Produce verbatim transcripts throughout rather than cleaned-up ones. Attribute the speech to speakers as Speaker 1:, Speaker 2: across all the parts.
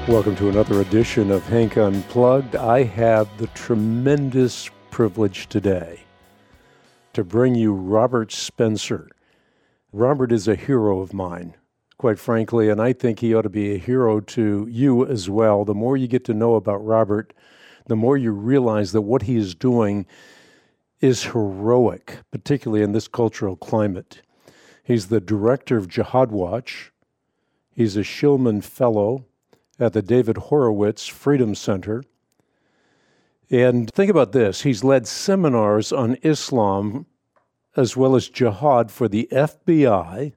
Speaker 1: Welcome to another edition of Hank Unplugged. I have the tremendous privilege today to bring you Robert Spencer. Robert is a hero of mine, quite frankly, and I think he ought to be a hero to you as well. The more you get to know about Robert, the more you realize that what he is doing is heroic, particularly in this cultural climate. He's the director of Jihad Watch. He's a Shillman Fellow at the David Horowitz Freedom Center. And think about this. He's led seminars on Islam as well as jihad for the F B I,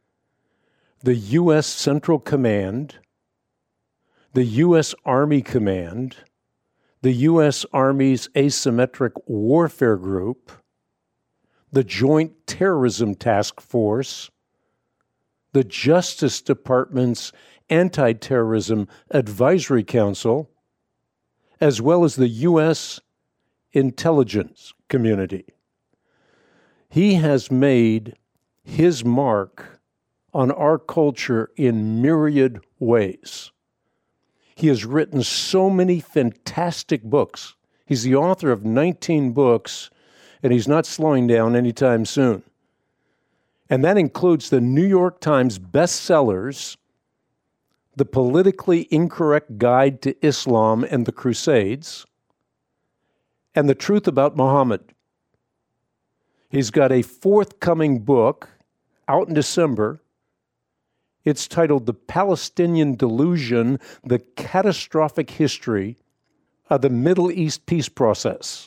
Speaker 1: the U S Central Command, the U S Army Command, the U S Army's Asymmetric Warfare Group, the Joint Terrorism Task Force, the Justice Department's Anti-Terrorism Advisory Council, as well as the U S intelligence community. He has made his mark on our culture in myriad ways. He has written so many fantastic books. He's the author of nineteen books, and he's not slowing down anytime soon. And that includes the New York Times bestsellers, The Politically Incorrect Guide to Islam and the Crusades, and The Truth About Muhammad. He's got a forthcoming book out in December. It's titled The Palestinian Delusion, The Catastrophic History of the Middle East Peace Process.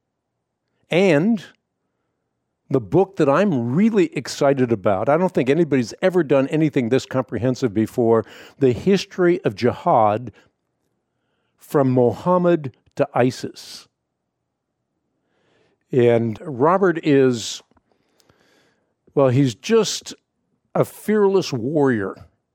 Speaker 1: And the book that I'm really excited about, I don't think anybody's ever done anything this comprehensive before, The History of Jihad from Muhammad to ISIS. And Robert is, well, he's just a fearless warrior.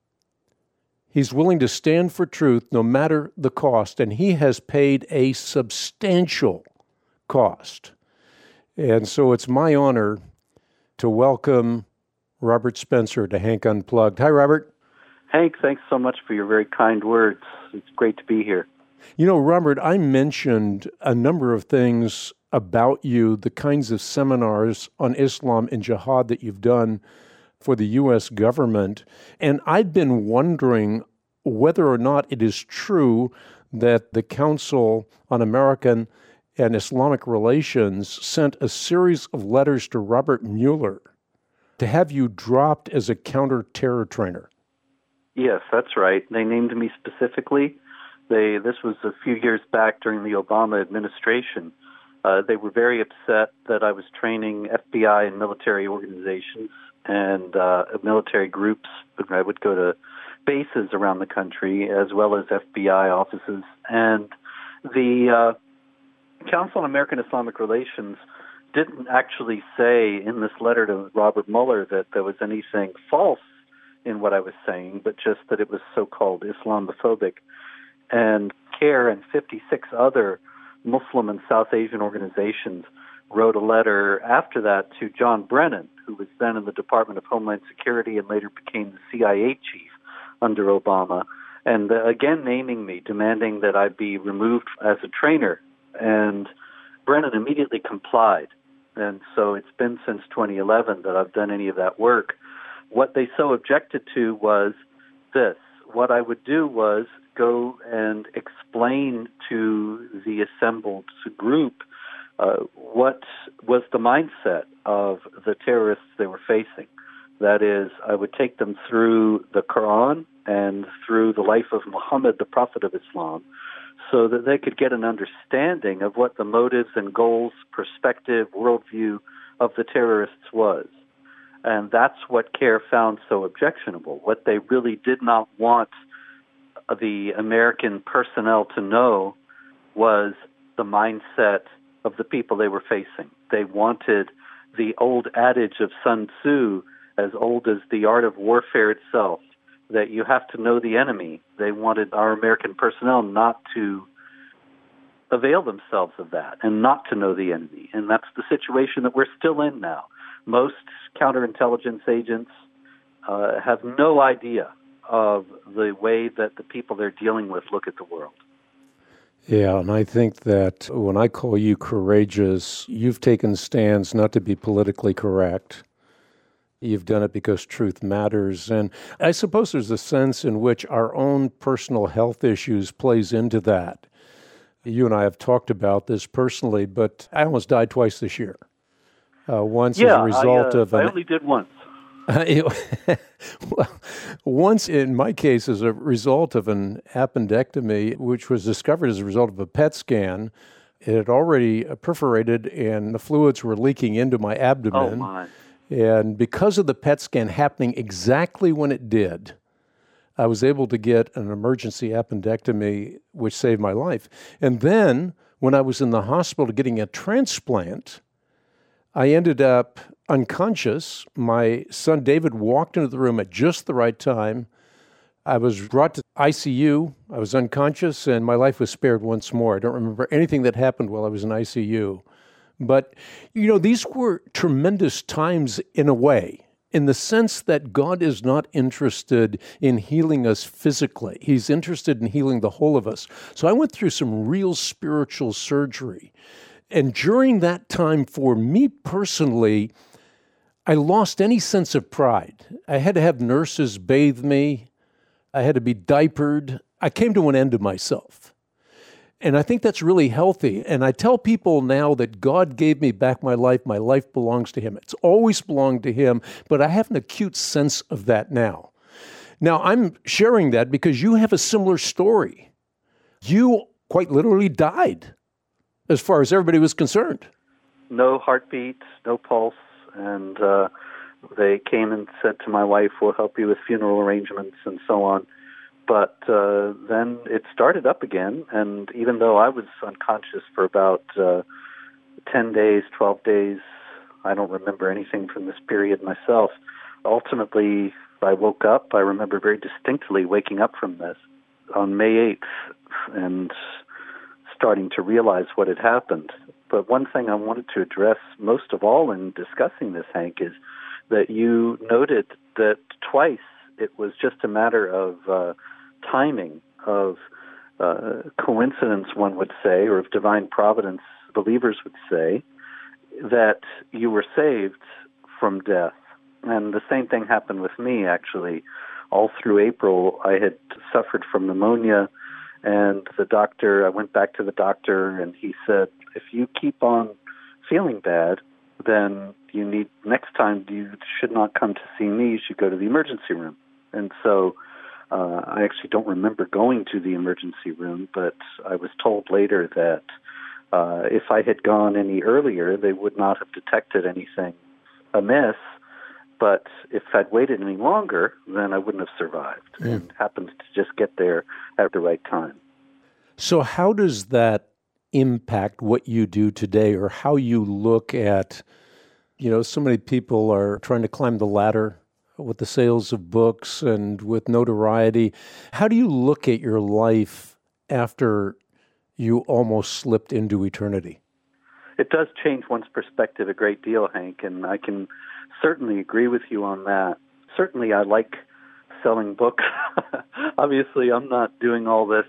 Speaker 1: He's willing to stand for truth no matter the cost, and he has paid a substantial cost. And so it's my honor to welcome Robert Spencer to Hank Unplugged. Hi, Robert.
Speaker 2: Hank, thanks so much for your very kind words. It's great to be here.
Speaker 1: You know, Robert, I mentioned a number of things about you, the kinds of seminars on Islam and jihad that you've done for the U S government, and I've been wondering whether or not it is true that the Council on American and Islamic Relations sent a series of letters to Robert Mueller to have you dropped as a counter-terror trainer.
Speaker 2: Yes, that's right. They named me specifically. They This was a few years back during the Obama administration. Uh, they were very upset that I was training F B I and military organizations and uh, military groups. I would go to bases around the country as well as F B I offices. And the uh, Council on American Islamic Relations didn't actually say in this letter to Robert Mueller that there was anything false in what I was saying, but just that it was so-called Islamophobic. And CARE and fifty-six other Muslim and South Asian organizations wrote a letter after that to John Brennan, who was then in the Department of Homeland Security and later became the C I A chief under Obama, and uh, again naming me, demanding that I be removed as a trainer. And Brennan immediately complied. And so it's been since twenty eleven that I've done any of that work. What they so objected to was this. What I would do was go and explain to the assembled group uh, what was the mindset of the terrorists they were facing. That is, I would take them through the Quran and through the life of Muhammad, the Prophet of Islam, so that they could get an understanding of what the motives and goals, perspective, worldview of the terrorists was. And that's what CARE found so objectionable. What they really did not want the American personnel to know was the mindset of the people they were facing. They wanted the old adage of Sun Tzu, as old as the art of warfare itself, that you have to know the enemy. They wanted our American personnel not to avail themselves of that and not to know the enemy. And that's the situation that we're still in now. Most counterintelligence agents uh, have no idea of the way that the people they're dealing with look at the world.
Speaker 1: Yeah, and I think that when I call you courageous, you've taken stands not to be politically correct. You've done it because truth matters. And I suppose there's a sense in which our own personal health issues plays into that. You and I have talked about this personally, but I almost died twice this year. Uh, once
Speaker 2: yeah,
Speaker 1: as a result
Speaker 2: I, uh,
Speaker 1: of... An,
Speaker 2: I only did once.
Speaker 1: well, once in my case as a result of an appendectomy, which was discovered as a result of a P E T scan. It had already perforated and the fluids were leaking into my abdomen.
Speaker 2: Oh, my.
Speaker 1: And because of the P E T scan happening exactly when it did, I was able to get an emergency appendectomy, which saved my life. And then when I was in the hospital getting a transplant, I ended up unconscious. My son David walked into the room at just the right time. I was brought to I C U. I was unconscious, and my life was spared once more. I don't remember anything that happened while I was in I C U. But, you know, these were tremendous times in a way, in the sense that God is not interested in healing us physically. He's interested in healing the whole of us. So I went through some real spiritual surgery. And during that time, for me personally, I lost any sense of pride. I had to have nurses bathe me. I had to be diapered. I came to an end of myself. And I think that's really healthy. And I tell people now that God gave me back my life. My life belongs to Him. It's always belonged to Him, but I have an acute sense of that now. Now, I'm sharing that because you have a similar story. You quite literally died as far as everybody was concerned.
Speaker 2: No heartbeat, no pulse. And uh, they came and said to my wife, we'll help you with funeral arrangements and so on. But uh, then it started up again, and even though I was unconscious for about uh, ten days, twelve days, I don't remember anything from this period myself. Ultimately, I woke up. I remember very distinctly waking up from this on May eighth and starting to realize what had happened. But one thing I wanted to address most of all in discussing this, Hank, is that you noted that twice it was just a matter of uh, timing, of uh, coincidence, one would say, or of divine providence, believers would say, that you were saved from death. And the same thing happened with me, actually. All through April, I had suffered from pneumonia, and the doctor, I went back to the doctor, and he said, if you keep on feeling bad, then you need, next time you should not come to see me, you should go to the emergency room. And so uh, I actually don't remember going to the emergency room, but I was told later that uh, if I had gone any earlier, they would not have detected anything amiss. But if I'd waited any longer, then I wouldn't have survived. Mm. And happened to just get there at the right time.
Speaker 1: So how does that impact what you do today, or how you look at, you know, so many people are trying to climb the ladder with the sales of books and with notoriety. How do you look at your life after you almost slipped into eternity?
Speaker 2: It does change one's perspective a great deal, Hank, and I can certainly agree with you on that. Certainly I like selling books. Obviously, I'm not doing all this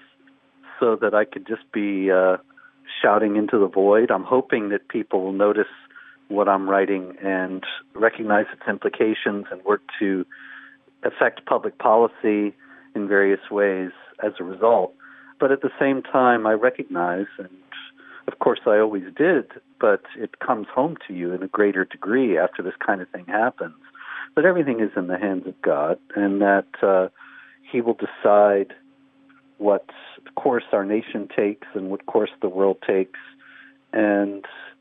Speaker 2: so that I could just be uh, shouting into the void. I'm hoping that people will notice what I'm writing and recognize its implications and work to affect public policy in various ways as a result. But at the same time, I recognize, and of course I always did, but it comes home to you in a greater degree after this kind of thing happens, that everything is in the hands of God, and that uh, He will decide what course our nation takes and what course the world takes. And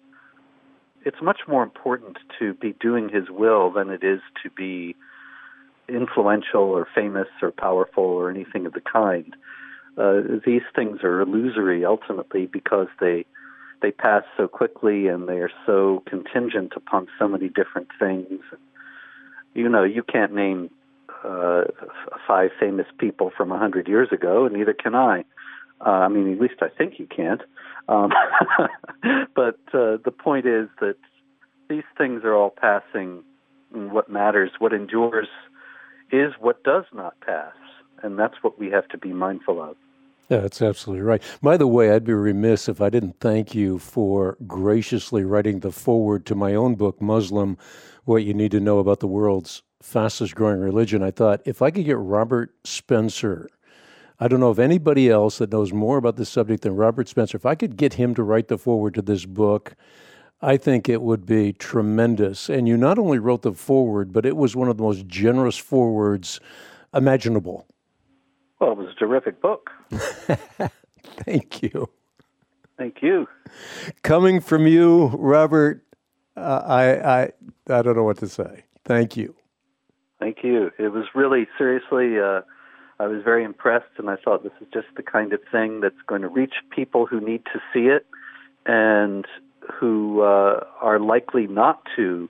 Speaker 2: it's much more important to be doing His will than it is to be influential or famous or powerful or anything of the kind. Uh, these things are illusory ultimately because they they pass so quickly and they are so contingent upon so many different things. You know, you can't name uh, five famous people from a hundred years ago, and neither can I. Uh, I mean, at least I think you can't. Um, but uh, the point is that these things are all passing, and what matters, what endures, is what does not pass. and that's what we have to be mindful of.
Speaker 1: Yeah, that's absolutely right. By the way, I'd be remiss if I didn't thank you for graciously writing the foreword to my own book, Muslim, What You Need to Know About the World's Fastest Growing Religion. I thought, if I could get Robert Spencer, I don't know of anybody else that knows more about this subject than Robert Spencer, if I could get him to write the foreword to this book, I think it would be tremendous. And you not only wrote the foreword, but it was one of the most generous forewords imaginable.
Speaker 2: Well, it was a terrific book.
Speaker 1: Thank you.
Speaker 2: Thank you.
Speaker 1: Coming from you, Robert, uh, I, I I don't know what to say. Thank you.
Speaker 2: Thank you. It was really, seriously, uh, I was very impressed, and I thought this is just the kind of thing that's going to reach people who need to see it and who uh, are likely not to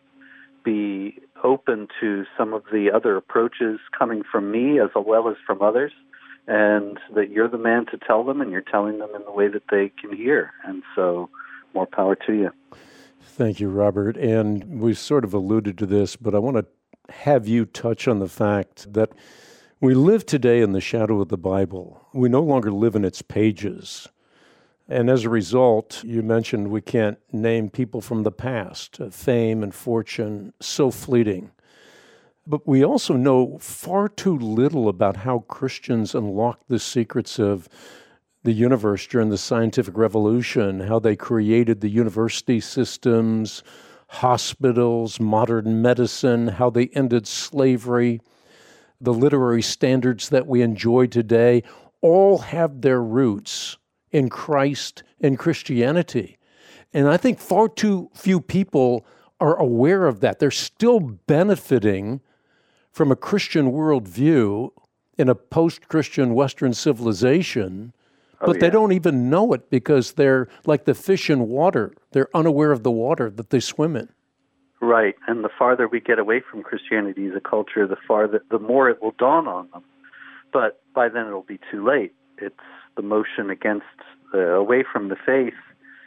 Speaker 2: be open to some of the other approaches coming from me as well as from others, and that you're the man to tell them, and you're telling them in the way that they can hear. And so more power to you.
Speaker 1: Thank you, Robert. And we sort of alluded to this, but I want to have you touch on the fact that we live today in the shadow of the Bible. We no longer live in its pages. And as a result, you mentioned we can't name people from the past, uh, fame and fortune, so fleeting. But we also know far too little about how Christians unlocked the secrets of the universe during the scientific revolution, how they created the university systems, hospitals, modern medicine, how they ended slavery, the literary standards that we enjoy today, all have their roots in Christ and Christianity. And I think far too few people are aware of that. They're still benefiting from a Christian worldview in a post-Christian Western civilization,
Speaker 2: oh,
Speaker 1: but
Speaker 2: yeah.
Speaker 1: they don't even know it because they're like the fish in water. They're unaware of the water that they swim in.
Speaker 2: Right, and the farther we get away from Christianity as a culture, the farther, the more it will dawn on them. But by then it'll be too late. It's the motion against, uh, away from the faith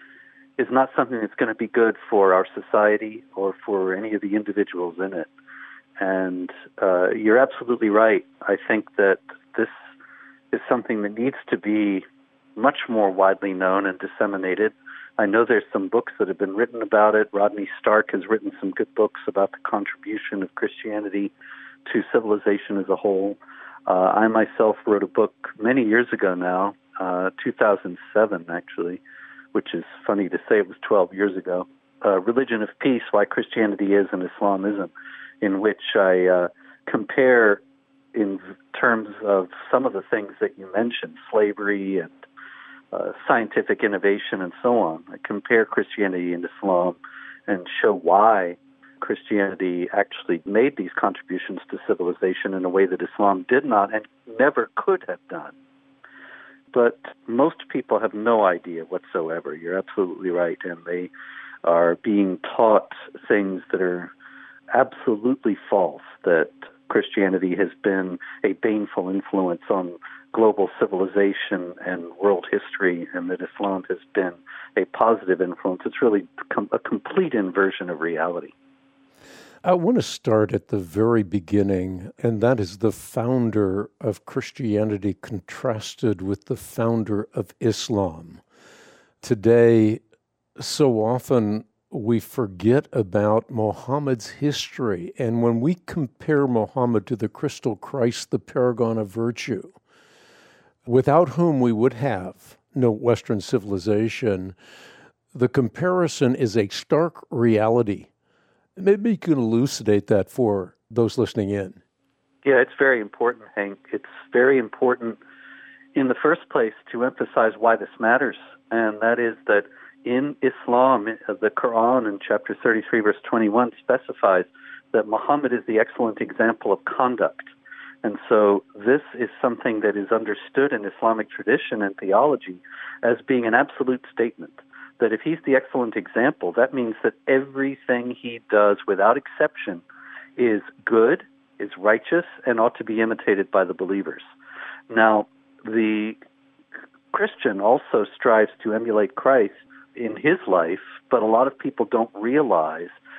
Speaker 2: is not something that's going to be good for our society or for any of the individuals in it. And uh, you're absolutely right. I think that this is something that needs to be much more widely known and disseminated. I know there's some books that have been written about it. Rodney Stark has written some good books about the contribution of Christianity to civilization as a whole. Uh, I myself wrote a book many years ago now, uh, two thousand seven actually, which is funny to say it was twelve years ago, uh, Religion of Peace, Why Christianity Is and Islam Isn't, in which I uh, compare in terms of some of the things that you mentioned, slavery and uh, scientific innovation and so on. I compare Christianity and Islam and show why Christianity actually made these contributions to civilization in a way that Islam did not and never could have done. But most people have no idea whatsoever. You're absolutely right. And they are being taught things that are absolutely false, that Christianity has been a baneful influence on global civilization and world history, and that Islam has been a positive influence. It's really com- a complete inversion of reality.
Speaker 1: I want to start at the very beginning, and that is the founder of Christianity contrasted with the founder of Islam. Today, so often we forget about Muhammad's history, and when we compare Muhammad to the crystal Christ, the paragon of virtue, without whom we would have no Western civilization, the comparison is a stark reality. Maybe you can elucidate that for those listening in.
Speaker 2: Yeah, it's very important, Hank. It's very important in the first place to emphasize why this matters, and that is that in Islam, the Quran in chapter thirty-three, verse twenty-one, specifies that Muhammad is the excellent example of conduct. And so this is something that is understood in Islamic tradition and theology as being an absolute statement, that if he's the excellent example, that means that everything he does without exception is good, is righteous, and ought to be imitated by the believers. Now, the Christian also strives to emulate Christ in his life, but a lot of people don't realize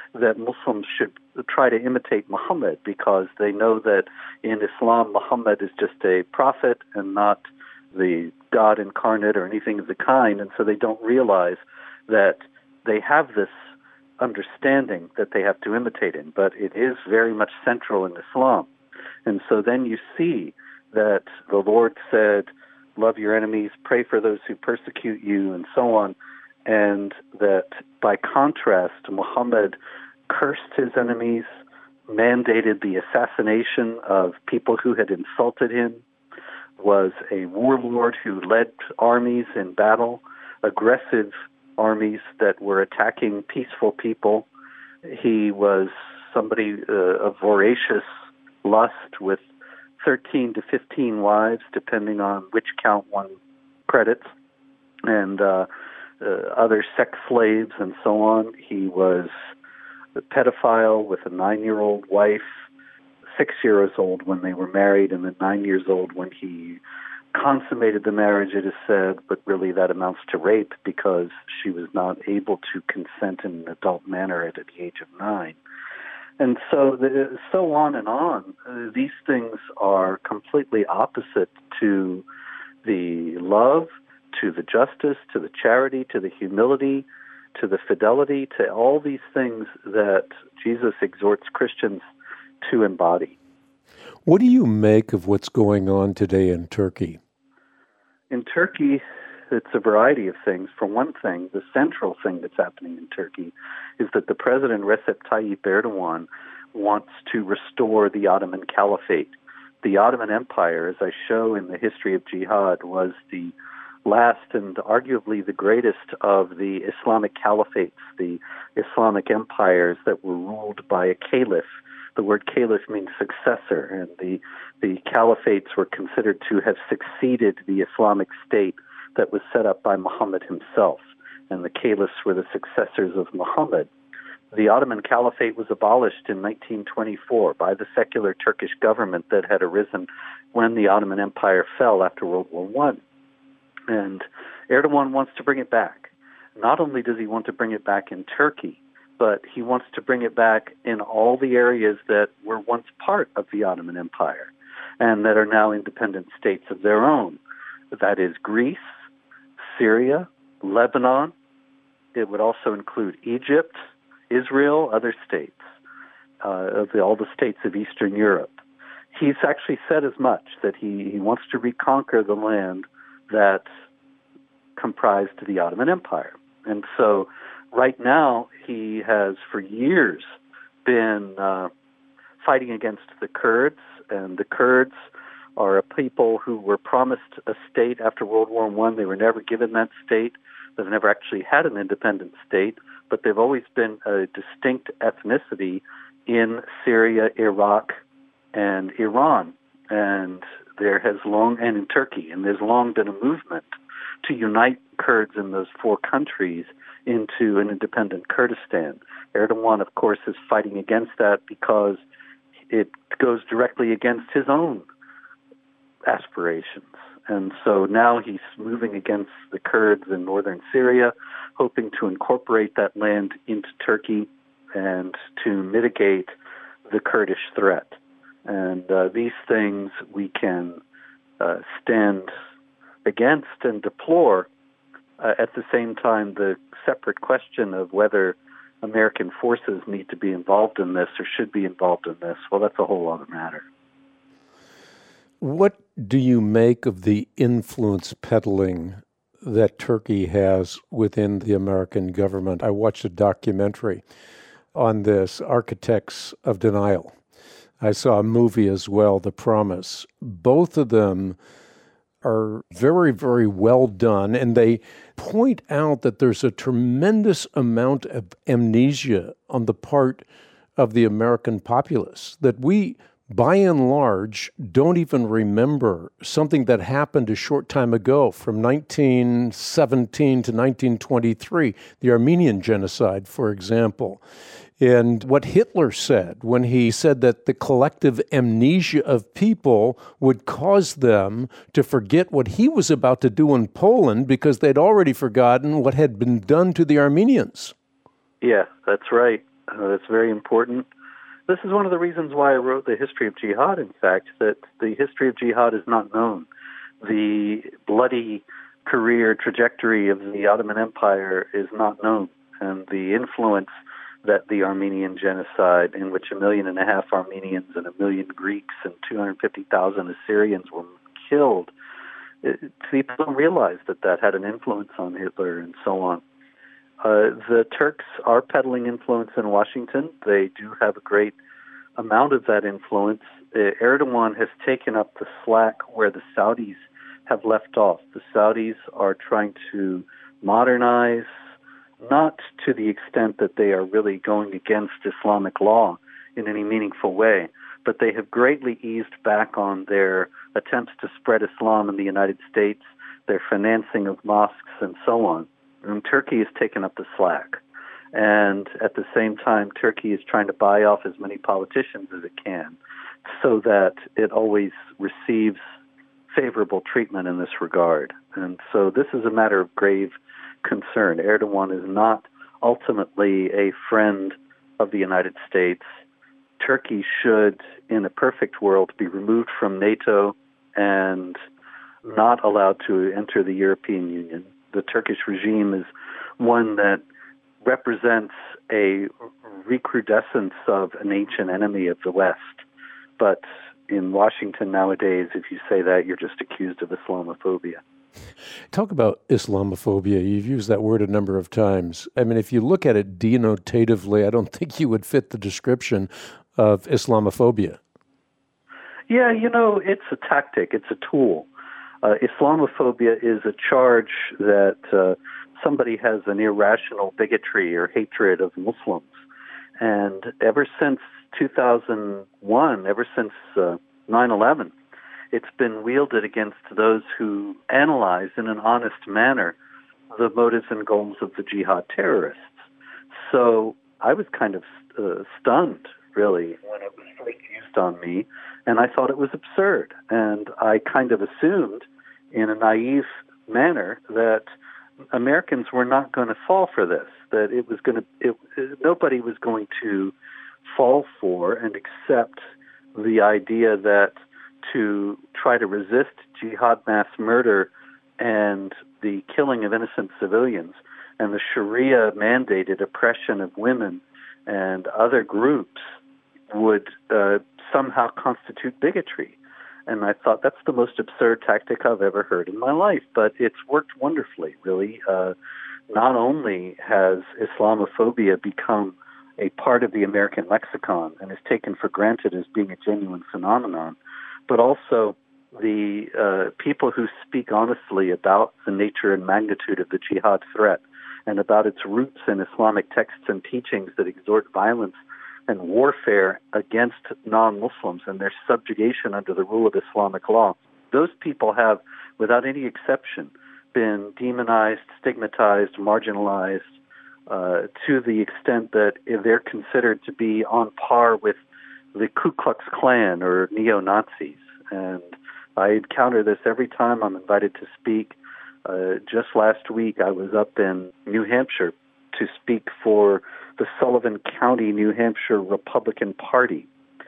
Speaker 2: that Muslims should try to imitate Muhammad, because they know that in Islam, Muhammad is just a prophet and not the God incarnate or anything of the kind, and so they don't realize that they have this understanding that they have to imitate him, but it is very much central in Islam. And so then you see that the Lord said, love your enemies, pray for those who persecute you, and so on, and that by contrast, Muhammad cursed his enemies, mandated the assassination of people who had insulted him, was a warlord who led armies in battle, aggressive armies that were attacking peaceful people. He was somebody uh, of voracious lust with thirteen to fifteen wives, depending on which count one credits, and uh, uh, other sex slaves and so on. He was a pedophile with a nine-year-old wife, six years old when they were married, and then nine years old when he consummated the marriage, it is said, but really that amounts to rape because she was not able to consent in an adult manner at the age of nine. And so, the, so on and on. Uh, these things are completely opposite to the love, to the justice, to the charity, to the humility, to the fidelity, to all these things that Jesus exhorts Christians to embody.
Speaker 1: What do you make of what's going on today in Turkey?
Speaker 2: In Turkey, it's a variety of things. For one thing, the central thing that's happening in Turkey is that the president, Recep Tayyip Erdogan, wants to restore the Ottoman Caliphate. The Ottoman Empire, as I show in the history of jihad, was the last and arguably the greatest of the Islamic caliphates, the Islamic empires that were ruled by a caliph. The word caliph means successor, and the, the caliphates were considered to have succeeded the Islamic state that was set up by Muhammad himself, and the caliphs were the successors of Muhammad. The Ottoman Caliphate was abolished in nineteen twenty-four by the secular Turkish government that had arisen when the Ottoman Empire fell after World War One. And Erdogan wants to bring it back. Not only does he want to bring it back in Turkey, but he wants to bring it back in all the areas that were once part of the Ottoman Empire and that are now independent states of their own. That is Greece, Syria, Lebanon. It would also include Egypt, Israel, other states, uh, of the, all the states of Eastern Europe. He's actually said as much, that he, he wants to reconquer the land that comprised the Ottoman Empire. And so right now he has for years been uh, fighting against the Kurds, and the Kurds are a people who were promised a state after World War One. They were never given that state. They've never actually had an independent state, but they've always been a distinct ethnicity in Syria, Iraq, and Iran. And there has long, and in Turkey, and there's long been a movement to unite Kurds in those four countries into an independent Kurdistan. Erdogan, of course, is fighting against that because it goes directly against his own aspirations. And so now he's moving against the Kurds in northern Syria, hoping to incorporate that land into Turkey and to mitigate the Kurdish threat. And uh, these things we can uh, stand against and deplore. Uh, at the same time, the separate question of whether American forces need to be involved in this or should be involved in this, well, that's a whole other matter.
Speaker 1: What do you make of the influence peddling that Turkey has within the American government? I watched a documentary on this, Architects of Denial. I saw a movie as well, The Promise. Both of them are very, very well done, and they point out that there's a tremendous amount of amnesia on the part of the American populace, that we, by and large, don't even remember something that happened a short time ago from nineteen seventeen to nineteen twenty-three, the Armenian genocide, for example. And what Hitler said when he said that the collective amnesia of people would cause them to forget what he was about to do in Poland because they'd already forgotten what had been done to the Armenians.
Speaker 2: Yeah, that's right. Uh, that's very important. This is one of the reasons why I wrote The History of Jihad, in fact, that the history of jihad is not known. The bloody career trajectory of the Ottoman Empire is not known, and the influence that the Armenian genocide, in which a million and a half Armenians and a million Greeks and two hundred fifty thousand Assyrians were killed, it, people don't realize that that had an influence on Hitler and so on. Uh, the Turks are peddling influence in Washington. They do have a great amount of that influence. Uh, Erdogan has taken up the slack where the Saudis have left off. The Saudis are trying to modernize, not to the extent that they are really going against Islamic law in any meaningful way, but they have greatly eased back on their attempts to spread Islam in the United States, their financing of mosques, and so on. And Turkey has taken up the slack. And at the same time, Turkey is trying to buy off as many politicians as it can so that it always receives favorable treatment in this regard. And so this is a matter of grave concern. Erdogan is not ultimately a friend of the United States. Turkey should, in a perfect world, be removed from NATO and not allowed to enter the European Union. The Turkish regime is one that represents a recrudescence of an ancient enemy of the West. But in Washington nowadays, if you say that, you're just accused of Islamophobia.
Speaker 1: Talk about Islamophobia. You've used that word a number of times. I mean, if you look at it denotatively, I don't think you would fit the description of Islamophobia.
Speaker 2: Yeah, you know, it's a tactic. It's a tool. Uh, Islamophobia is a charge that uh, somebody has an irrational bigotry or hatred of Muslims. And ever since two thousand one, ever since uh, nine eleven, it's been wielded against those who analyze in an honest manner the motives and goals of the jihad terrorists. So I was kind of uh, stunned, really, when it was first used on me, and I thought it was absurd. And I kind of assumed in a naive manner that Americans were not going to fall for this, that it was going to, it, it, nobody was going to fall for and accept the idea that to try to resist jihad mass murder and the killing of innocent civilians and the Sharia-mandated oppression of women and other groups would uh, somehow constitute bigotry. And I thought, that's the most absurd tactic I've ever heard in my life. But it's worked wonderfully, really. Uh, not only has Islamophobia become a part of the American lexicon and is taken for granted as being a genuine phenomenon, but also the uh, people who speak honestly about the nature and magnitude of the jihad threat and about its roots in Islamic texts and teachings that exhort violence and warfare against non-Muslims and their subjugation under the rule of Islamic law. Those people have, without any exception, been demonized, stigmatized, marginalized uh, to the extent that they're considered to be on par with the Ku Klux Klan or neo-Nazis. And I encounter this every time I'm invited to speak. Uh, just last week, I was up in New Hampshire to speak for the Sullivan County, New Hampshire Republican Party.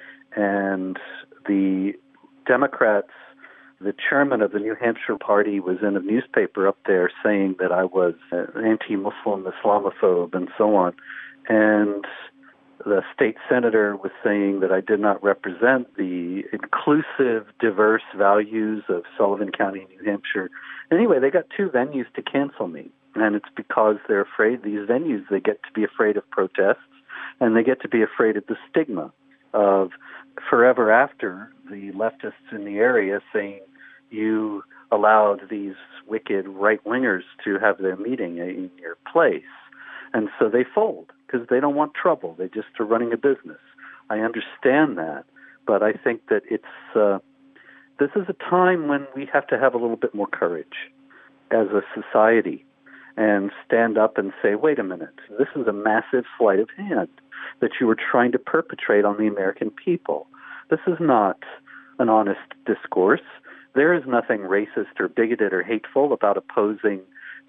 Speaker 2: And the Democrats, the chairman of the New Hampshire Party was in a newspaper up there saying that I was an anti-Muslim Islamophobe and so on. And the state senator was saying that I did not represent the inclusive, diverse values of Sullivan County, New Hampshire. Anyway, they got two venues to cancel me. And it's because they're afraid, these venues, they get to be afraid of protests, and they get to be afraid of the stigma of forever after the leftists in the area saying you allowed these wicked right-wingers to have their meeting in your place. And so they fold because they don't want trouble. They just are running a business. I understand that, but I think that it's uh, this is a time when we have to have a little bit more courage as a society and stand up and say, wait a minute, this is a massive sleight of hand that you were trying to perpetrate on the American people. This is not an honest discourse. There is nothing racist or bigoted or hateful about opposing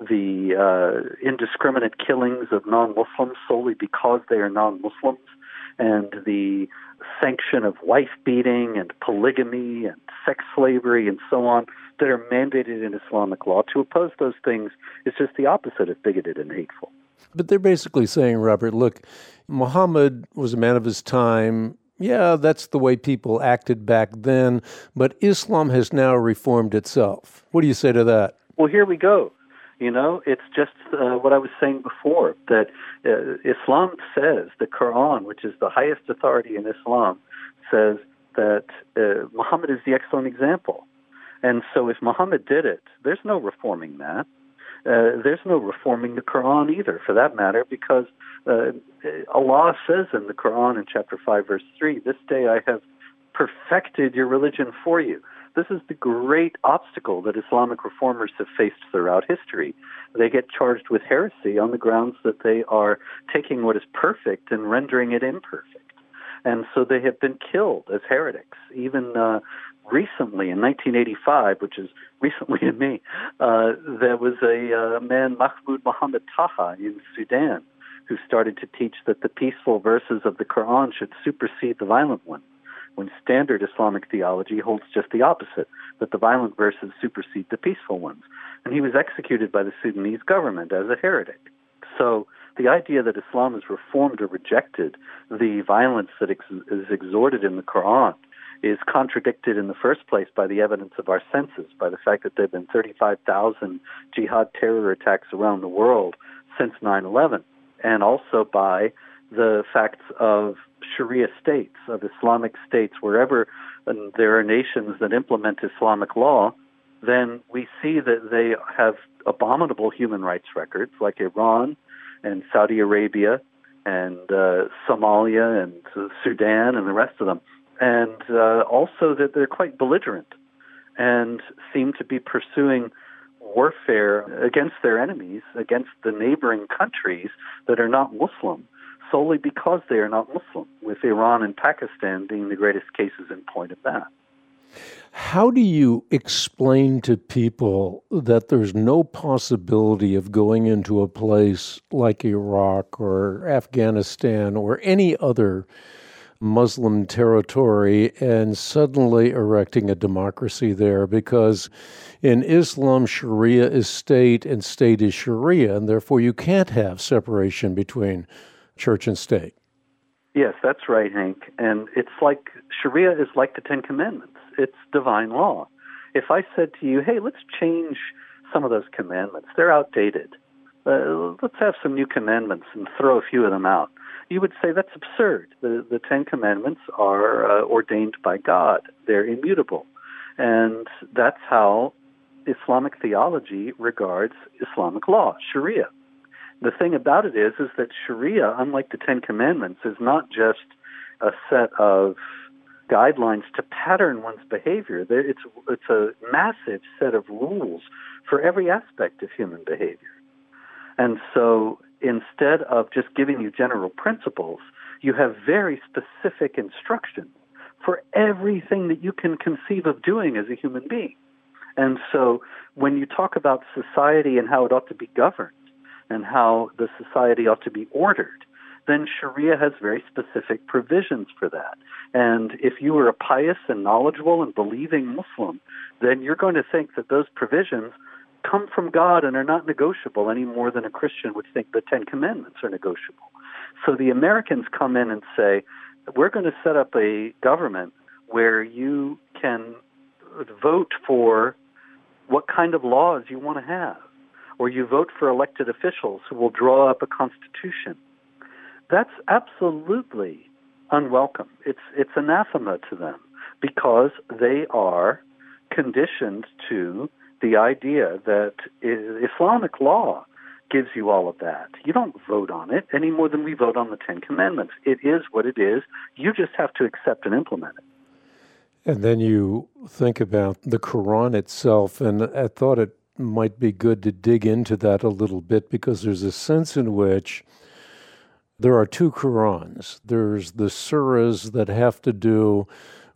Speaker 2: the uh, indiscriminate killings of non-Muslims solely because they are non-Muslims, and the sanction of wife-beating and polygamy and sex slavery and so on that are mandated in Islamic law. To oppose those things is just the opposite of bigoted and hateful.
Speaker 1: But they're basically saying, Robert, look, Muhammad was a man of his time. Yeah, that's the way people acted back then, but Islam has now reformed itself. What do you say to that?
Speaker 2: Well, here we go. You know, it's just uh, what I was saying before, that uh, Islam says, the Quran, which is the highest authority in Islam, says that uh, Muhammad is the excellent example. And so if Muhammad did it, there's no reforming that. Uh, there's no reforming the Quran either, for that matter, because uh, Allah says in the Quran in chapter five, verse three, "This day I have perfected your religion for you." This is the great obstacle that Islamic reformers have faced throughout history. They get charged with heresy on the grounds that they are taking what is perfect and rendering it imperfect. And so they have been killed as heretics. Even uh, recently, in nineteen eighty-five, which is recently to me, uh, there was a uh, man, Mahmoud Mohammed Taha, in Sudan, who started to teach that the peaceful verses of the Quran should supersede the violent ones, when standard Islamic theology holds just the opposite, that the violent verses supersede the peaceful ones. And he was executed by the Sudanese government as a heretic. So the idea that Islam has reformed or rejected the violence that ex- is exhorted in the Quran is contradicted in the first place by the evidence of our senses, by the fact that there have been thirty-five thousand jihad terror attacks around the world since nine eleven, and also by the facts of Sharia states, of Islamic states, wherever there are nations that implement Islamic law, then we see that they have abominable human rights records, like Iran and Saudi Arabia and uh, Somalia and uh, Sudan and the rest of them. And uh, also that they're quite belligerent and seem to be pursuing warfare against their enemies, against the neighboring countries that are not Muslim, solely because they are not Muslim, with Iran and Pakistan being the greatest cases in point of that.
Speaker 1: How do you explain to people that there's no possibility of going into a place like Iraq or Afghanistan or any other Muslim territory and suddenly erecting a democracy there? Because in Islam, Sharia is state and state is Sharia, and therefore you can't have separation between church and state.
Speaker 2: Yes, that's right, Hank. And it's like, Sharia is like the Ten Commandments. It's divine law. If I said to you, hey, let's change some of those commandments, they're outdated. Uh, let's have some new commandments and throw a few of them out. You would say that's absurd. The, the Ten Commandments are uh, ordained by God. They're immutable. And that's how Islamic theology regards Islamic law, Sharia. The thing about it is, is that Sharia, unlike the Ten Commandments, is not just a set of guidelines to pattern one's behavior. It's, it's a massive set of rules for every aspect of human behavior. And so instead of just giving you general principles, you have very specific instructions for everything that you can conceive of doing as a human being. And so when you talk about society and how it ought to be governed, and how the society ought to be ordered, then Sharia has very specific provisions for that. And if you are a pious and knowledgeable and believing Muslim, then you're going to think that those provisions come from God and are not negotiable any more than a Christian would think the Ten Commandments are negotiable. So the Americans come in and say, we're going to set up a government where you can vote for what kind of laws you want to have, or you vote for elected officials who will draw up a constitution. That's absolutely unwelcome. It's it's anathema to them because they are conditioned to the idea that Islamic law gives you all of that. You don't vote on it any more than we vote on the Ten Commandments. It is what it is. You just have to accept and implement it.
Speaker 1: And then you think about the Quran itself, and I thought it might be good to dig into that a little bit because there's a sense in which there are two Qurans. There's the surahs that have to do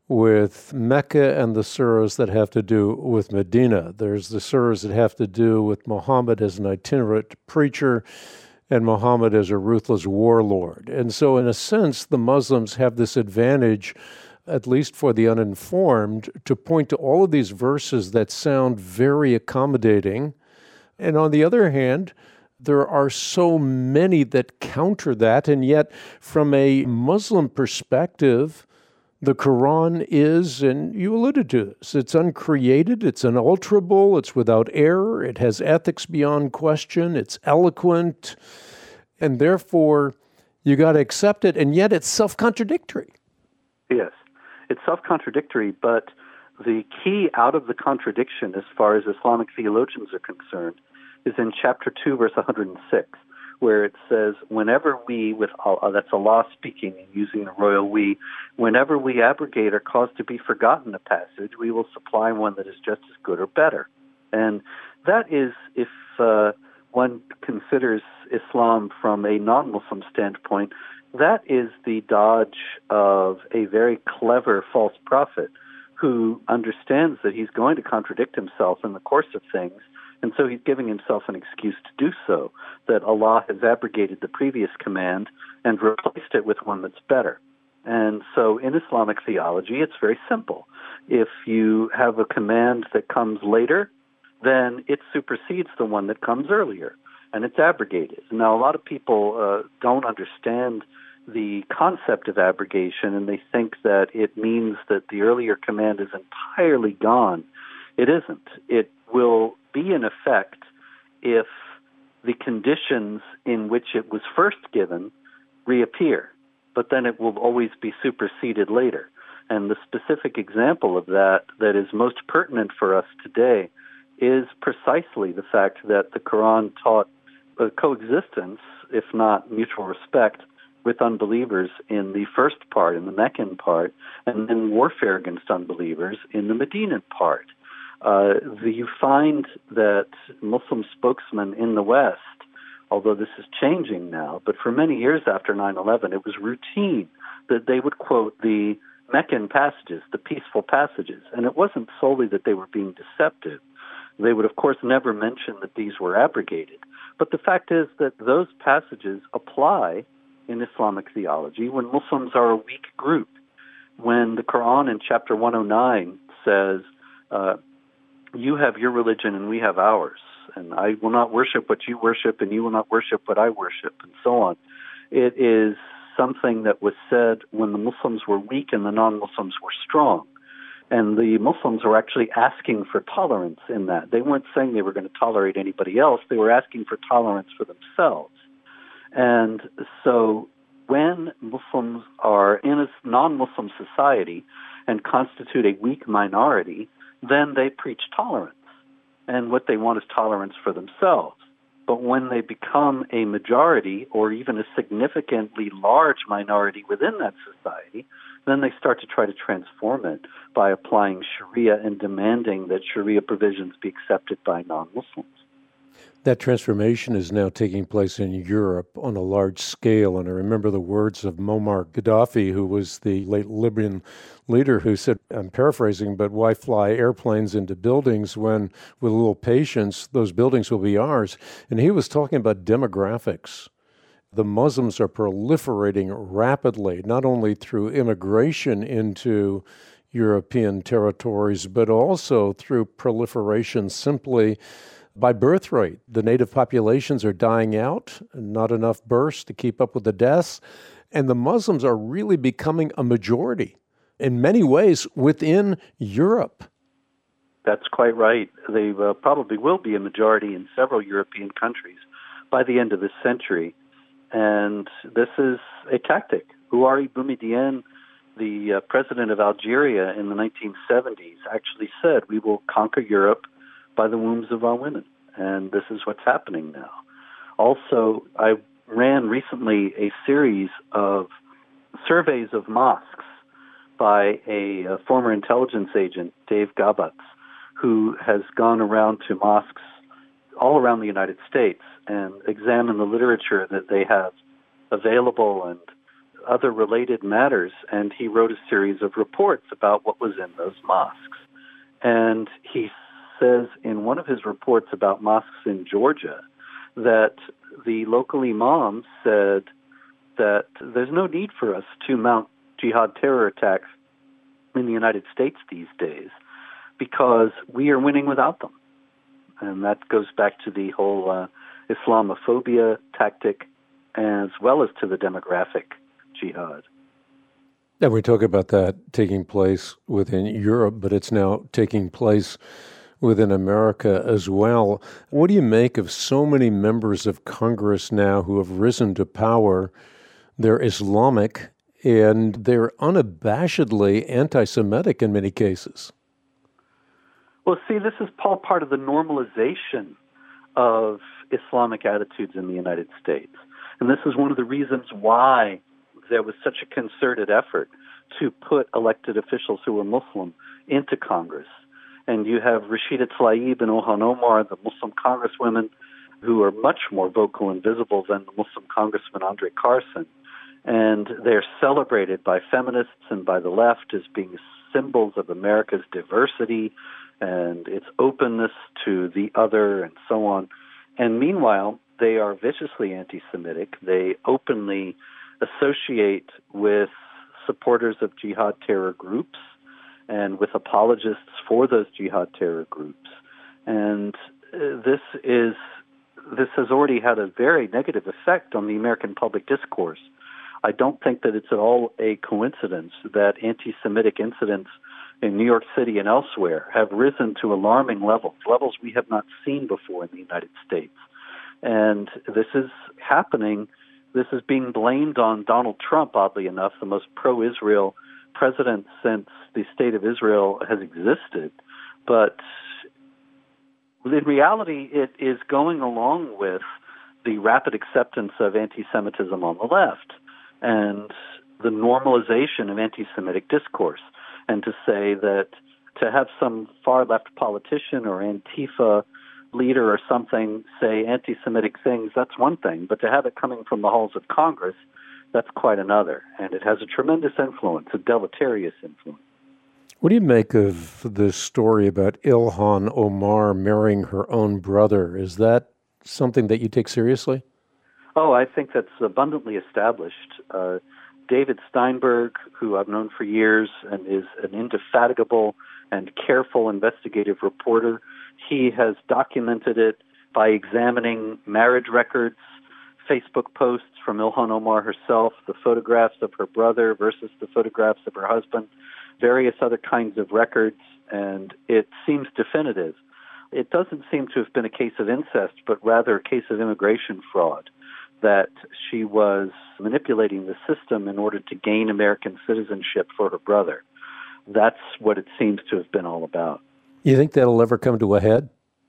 Speaker 1: with Mecca and the surahs that have to do with Medina. There's the surahs that have to do with Muhammad as an itinerant preacher and Muhammad as a ruthless warlord. And so in a sense, the Muslims have this advantage, at least for the uninformed, to point to all of these verses that sound very accommodating. And on the other hand, there are so many that counter that, and yet from a Muslim perspective, the Quran is, and you alluded to this, it's uncreated, it's unalterable, it's without error, it has ethics beyond question, it's eloquent, and therefore you got to accept it, and yet it's self-contradictory.
Speaker 2: Yes, it's self-contradictory, but the key out of the contradiction as far as Islamic theologians are concerned is in chapter two, verse one hundred six. Where it says, whenever we, with Allah, that's Allah speaking and using the royal we, whenever we abrogate or cause to be forgotten a passage, we will supply one that is just as good or better. And that is, if uh, one considers Islam from a non-Muslim standpoint, that is the dodge of a very clever false prophet who understands that he's going to contradict himself in the course of things. And so he's giving himself an excuse to do so, that Allah has abrogated the previous command and replaced it with one that's better. And so in Islamic theology, it's very simple. If you have a command that comes later, then it supersedes the one that comes earlier, and it's abrogated. Now, a lot of people uh, don't understand the concept of abrogation, and they think that it means that the earlier command is entirely gone. It isn't. It will be in effect if the conditions in which it was first given reappear, but then it will always be superseded later. And the specific example of that that is most pertinent for us today is precisely the fact that the Quran taught uh, coexistence, if not mutual respect, with unbelievers in the first part, in the Meccan part, and then warfare against unbelievers in the Medinan part. Uh, the, you find that Muslim spokesmen in the West, although this is changing now, but for many years after nine eleven, it was routine that they would quote the Meccan passages, the peaceful passages. And it wasn't solely that they were being deceptive. They would, of course, never mention that these were abrogated. But the fact is that those passages apply in Islamic theology when Muslims are a weak group. When the Quran in chapter one oh nine says, uh, you have your religion and we have ours, and I will not worship what you worship and you will not worship what I worship, and so on. It is something that was said when the Muslims were weak and the non-Muslims were strong. And the Muslims were actually asking for tolerance in that. They weren't saying they were going to tolerate anybody else. They were asking for tolerance for themselves. And so when Muslims are in a non-Muslim society and constitute a weak minority, then they preach tolerance. And what they want is tolerance for themselves. But when they become a majority or even a significantly large minority within that society, then they start to try to transform it by applying Sharia and demanding that Sharia provisions be accepted by non-Muslims.
Speaker 1: That transformation is now taking place in Europe on a large scale. And I remember the words of Muammar Gaddafi, who was the late Libyan leader, who said, I'm paraphrasing, but why fly airplanes into buildings when, with a little patience, those buildings will be ours? And he was talking about demographics. The Muslims are proliferating rapidly, not only through immigration into European territories, but also through proliferation simply by birth rate. The native populations are dying out, not enough births to keep up with the deaths, and the Muslims are really becoming a majority in many ways within Europe.
Speaker 2: That's quite right. They uh, probably will be a majority in several European countries by the end of this century. And this is a tactic. Houari Boumediene, the uh, president of Algeria in the nineteen seventies, actually said, we will conquer Europe by the wombs of our women. And this is what's happening now. Also, I ran recently a series of surveys of mosques by a, a former intelligence agent, Dave Gabatz, who has gone around to mosques all around the United States and examined the literature that they have available and other related matters, and he wrote a series of reports about what was in those mosques. And he says in one of his reports about mosques in Georgia that the local imam said that there's no need for us to mount jihad terror attacks in the United States these days because we are winning without them. And that goes back to the whole uh, Islamophobia tactic as well as to the demographic jihad.
Speaker 1: And we talk about that taking place within Europe, but it's now taking place within America as well. What do you make of so many members of Congress now who have risen to power? They're Islamic, and they're unabashedly anti-Semitic in many cases.
Speaker 2: Well, see, this is all part of the normalization of Islamic attitudes in the United States. And this is one of the reasons why there was such a concerted effort to put elected officials who were Muslim into Congress. And you have Rashida Tlaib and Ilhan Omar, the Muslim congresswomen, who are much more vocal and visible than the Muslim congressman Andre Carson. And they're celebrated by feminists and by the left as being symbols of America's diversity and its openness to the other and so on. And meanwhile, they are viciously anti-Semitic. They openly associate with supporters of jihad terror groups and with apologists for those jihad terror groups. And uh, this is this has already had a very negative effect on the American public discourse. I don't think that it's at all a coincidence that anti-Semitic incidents in New York City and elsewhere have risen to alarming levels, levels we have not seen before in the United States. And this is happening, this is being blamed on Donald Trump, oddly enough, the most pro-Israel president since the State of Israel has existed. But in reality, it is going along with the rapid acceptance of anti-Semitism on the left and the normalization of anti-Semitic discourse. And to say that to have some far-left politician or Antifa leader or something say anti-Semitic things, that's one thing. But to have it coming from the halls of Congress, that's quite another. And it has a tremendous influence, a deleterious influence.
Speaker 1: What do you make of this story about Ilhan Omar marrying her own brother? Is that something that you take seriously?
Speaker 2: Oh, I think that's abundantly established. Uh, David Steinberg, who I've known for years and is an indefatigable and careful investigative reporter, he has documented it by examining marriage records, Facebook posts from Ilhan Omar herself, the photographs of her brother versus the photographs of her husband, various other kinds of records, and it seems definitive. It doesn't seem to have been a case of incest, but rather a case of immigration fraud, that she was manipulating the system in order to gain American citizenship for her brother. That's what it seems to have been all about.
Speaker 1: You think that'll ever come to a head?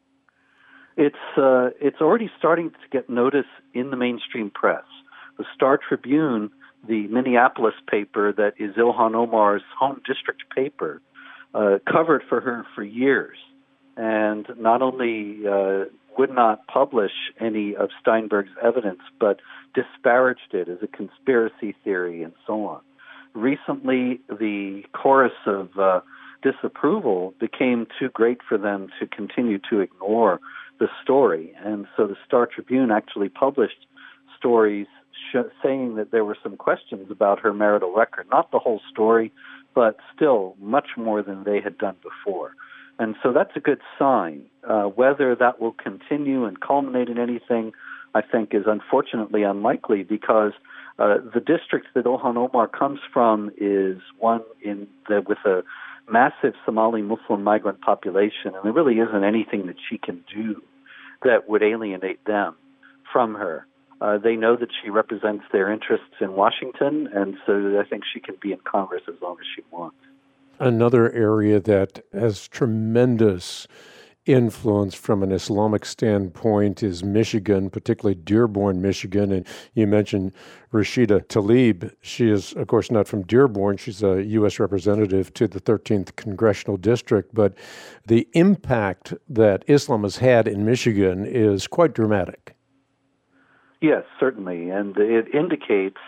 Speaker 2: It's uh, it's already starting to get notice in the mainstream press. The Star Tribune, the Minneapolis paper that is Ilhan Omar's home district paper, uh, covered for her for years, and not only uh, would not publish any of Steinberg's evidence, but disparaged it as a conspiracy theory and so on. Recently, the chorus of uh, disapproval became too great for them to continue to ignore the story. And so the Star Tribune actually published stories sh- saying that there were some questions about her marital record. Not the whole story, but still much more than they had done before. And so that's a good sign. Uh, whether that will continue and culminate in anything, I think, is unfortunately unlikely because uh, the district that Ilhan Omar comes from is one in the, with a massive Somali Muslim migrant population, and there really isn't anything that she can do that would alienate them from her. Uh, they know that she represents their interests in Washington, and so I think she can be in Congress as long as she wants.
Speaker 1: Another area that has tremendous influence from an Islamic standpoint is Michigan, particularly Dearborn, Michigan. And you mentioned Rashida Tlaib. She is, of course, not from Dearborn. She's a U S representative to the thirteenth Congressional District. But the impact that Islam has had in Michigan is quite dramatic.
Speaker 2: Yes, certainly. And it indicates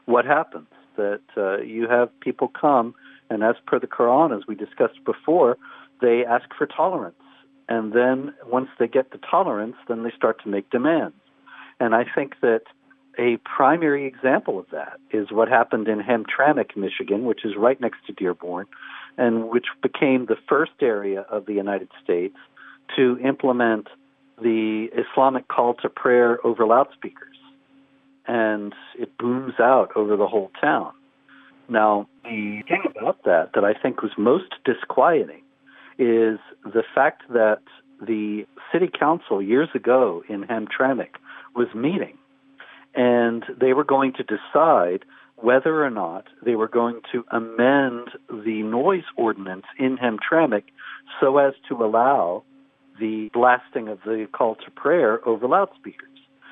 Speaker 2: what happens? That uh, you have people come, and as per the Quran, as we discussed before, they ask for tolerance. And then once they get the tolerance, then they start to make demands. And I think that a primary example of that is what happened in Hamtramck, Michigan, which is right next to Dearborn, and which became the first area of the United States to implement the Islamic call to prayer over loudspeakers. And it booms out over the whole town. Now, the thing about that that I think was most disquieting is the fact that the city council years ago in Hamtramck was meeting, and they were going to decide whether or not they were going to amend the noise ordinance in Hamtramck so as to allow the blasting of the call to prayer over loudspeakers.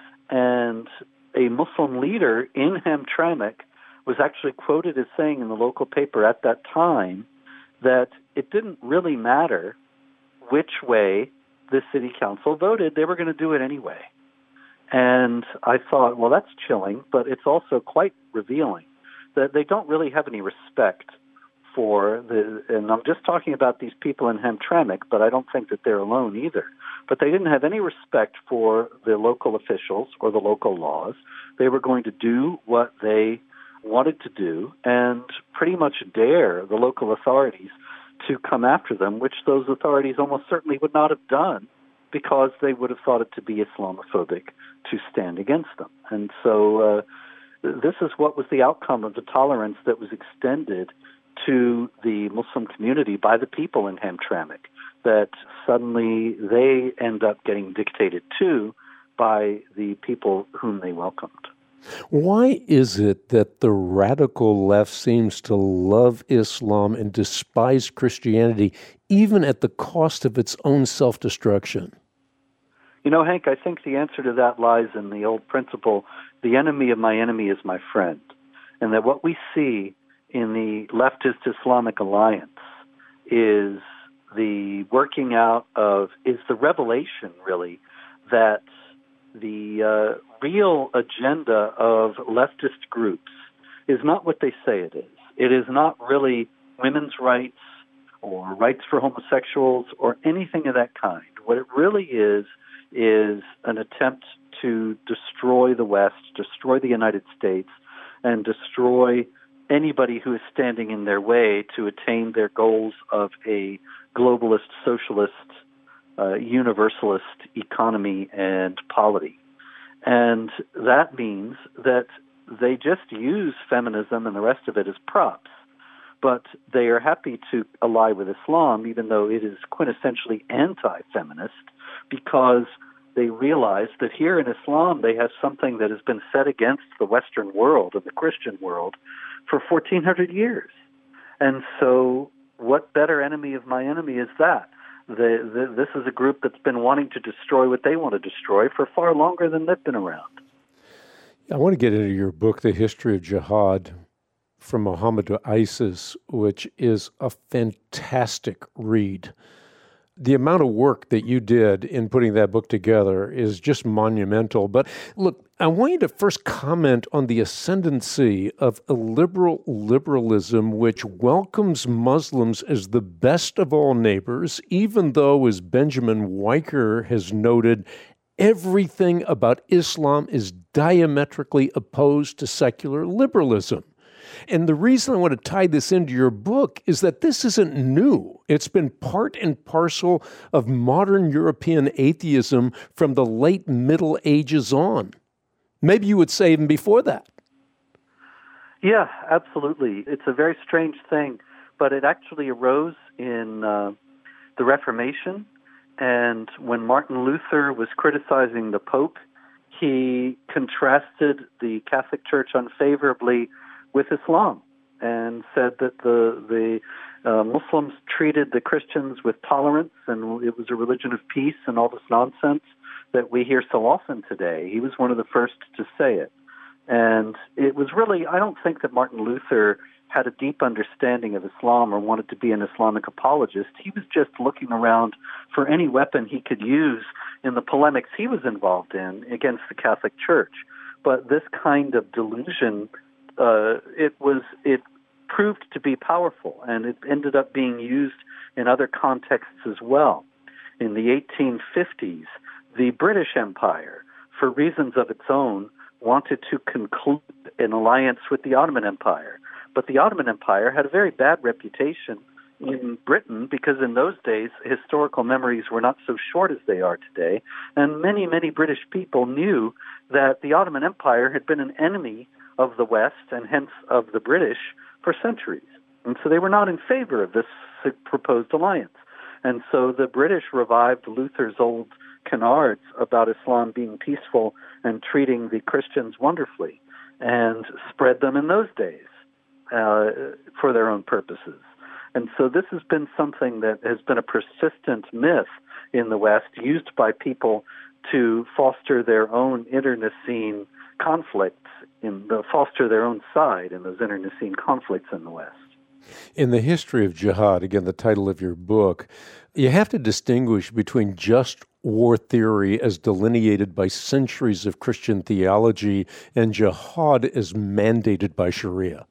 Speaker 2: And a Muslim leader in Hamtramck was actually quoted as saying in the local paper at that time that it didn't really matter which way the city council voted, they were going to do it anyway. And I thought, well, that's chilling, but it's also quite revealing that they don't really have any respect for the, and I'm just talking about these people in Hamtramck, but I don't think that they're alone either. But they didn't have any respect for the local officials or the local laws. They were going to do what they wanted to do and pretty much dare the local authorities to come after them, which those authorities almost certainly would not have done because they would have thought it to be Islamophobic to stand against them. And so uh, this is what was the outcome of the tolerance that was extended to the Muslim community by the people in Hamtramck, that suddenly they end up getting dictated to by the people whom they welcomed.
Speaker 1: Why is it that the radical left seems to love Islam and despise Christianity, even at the cost of its own self-destruction?
Speaker 2: You know, Hank, I think the answer to that lies in the old principle, the enemy of my enemy is my friend. And that what we see in the leftist Islamic alliance is the working out of, is the revelation, really, that the uh, real agenda of leftist groups is not what they say it is. It is not really women's rights or rights for homosexuals or anything of that kind. What it really is is an attempt to destroy the West, destroy the United States, and destroy anybody who is standing in their way to attain their goals of a globalist, socialist, uh, universalist economy and polity. And that means that they just use feminism and the rest of it as props. But they are happy to ally with Islam, even though it is quintessentially anti-feminist, because they realize that here in Islam they have something that has been set against the Western world and the Christian world for fourteen hundred years. And so what better enemy of my enemy is that? The, the, this is a group that's been wanting to destroy what they want to destroy for far longer than they've been around.
Speaker 1: I want to get into your book, The History of Jihad, From Muhammad to ISIS, which is a fantastic read. The amount of work that you did in putting that book together is just monumental. But look, I want you to first comment on the ascendancy of a liberal liberalism which welcomes Muslims as the best of all neighbors, even though, as Benjamin Weicker has noted, everything about Islam is diametrically opposed to secular liberalism. And the reason I want to tie this into your book is that this isn't new. It's been part and parcel of modern European atheism from the late Middle Ages on. Maybe you would say even before that.
Speaker 2: Yeah, absolutely. It's a very strange thing, but it actually arose in uh, the Reformation. And when Martin Luther was criticizing the Pope, he contrasted the Catholic Church unfavorably with Islam and said that the the uh, Muslims treated the Christians with tolerance and it was a religion of peace and all this nonsense that we hear so often today. He was one of the first to say it. And it was really, I don't think that Martin Luther had a deep understanding of Islam or wanted to be an Islamic apologist. He was just looking around for any weapon he could use in the polemics he was involved in against the Catholic Church. But this kind of delusion uh, it was it proved to be powerful, and it ended up being used in other contexts as well. In the eighteen fifties, the British Empire, for reasons of its own, wanted to conclude an alliance with the Ottoman Empire. But the Ottoman Empire had a very bad reputation in Britain because in those days, historical memories were not so short as they are today. And many, many British people knew that the Ottoman Empire had been an enemy of the West and hence of the British for centuries. And so they were not in favor of this proposed alliance. And so the British revived Luther's old canards about Islam being peaceful and treating the Christians wonderfully and spread them in those days uh, for their own purposes. And so this has been something that has been a persistent myth in the West, used by people to foster their own internecine conflicts, in the, foster their own side in those internecine conflicts in the West.
Speaker 1: In the history of jihad, again, the title of your book, you have to distinguish between just war theory as delineated by centuries of Christian theology and jihad as mandated by Sharia.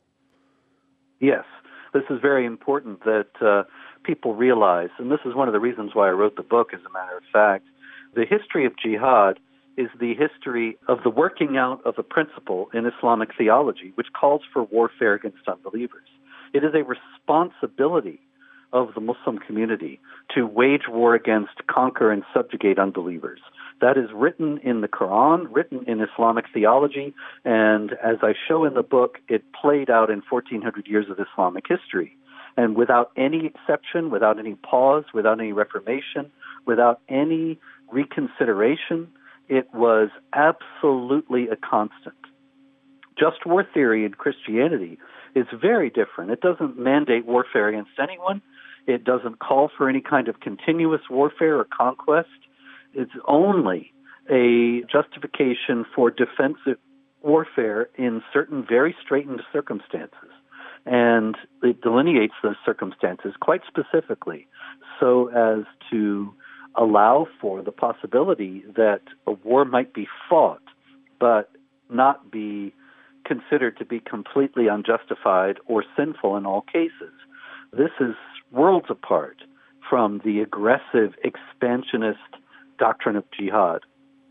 Speaker 2: Yes. This is very important that uh, people realize, and this is one of the reasons why I wrote the book, as a matter of fact. The history of jihad is the history of the working out of a principle in Islamic theology, which calls for warfare against unbelievers. It is a responsibility of the Muslim community to wage war against, conquer, and subjugate unbelievers. That is written in the Quran, written in Islamic theology, and as I show in the book, it played out in fourteen hundred years of Islamic history. And without any exception, without any pause, without any reformation, without any reconsideration, it was absolutely a constant. Just war theory in Christianity is very different. It doesn't mandate warfare against anyone. It doesn't call for any kind of continuous warfare or conquest. It's only a justification for defensive warfare in certain very straitened circumstances. And it delineates those circumstances quite specifically so as to allow for the possibility that a war might be fought, but not be considered to be completely unjustified or sinful in all cases. This is worlds apart from the aggressive, expansionist doctrine of jihad.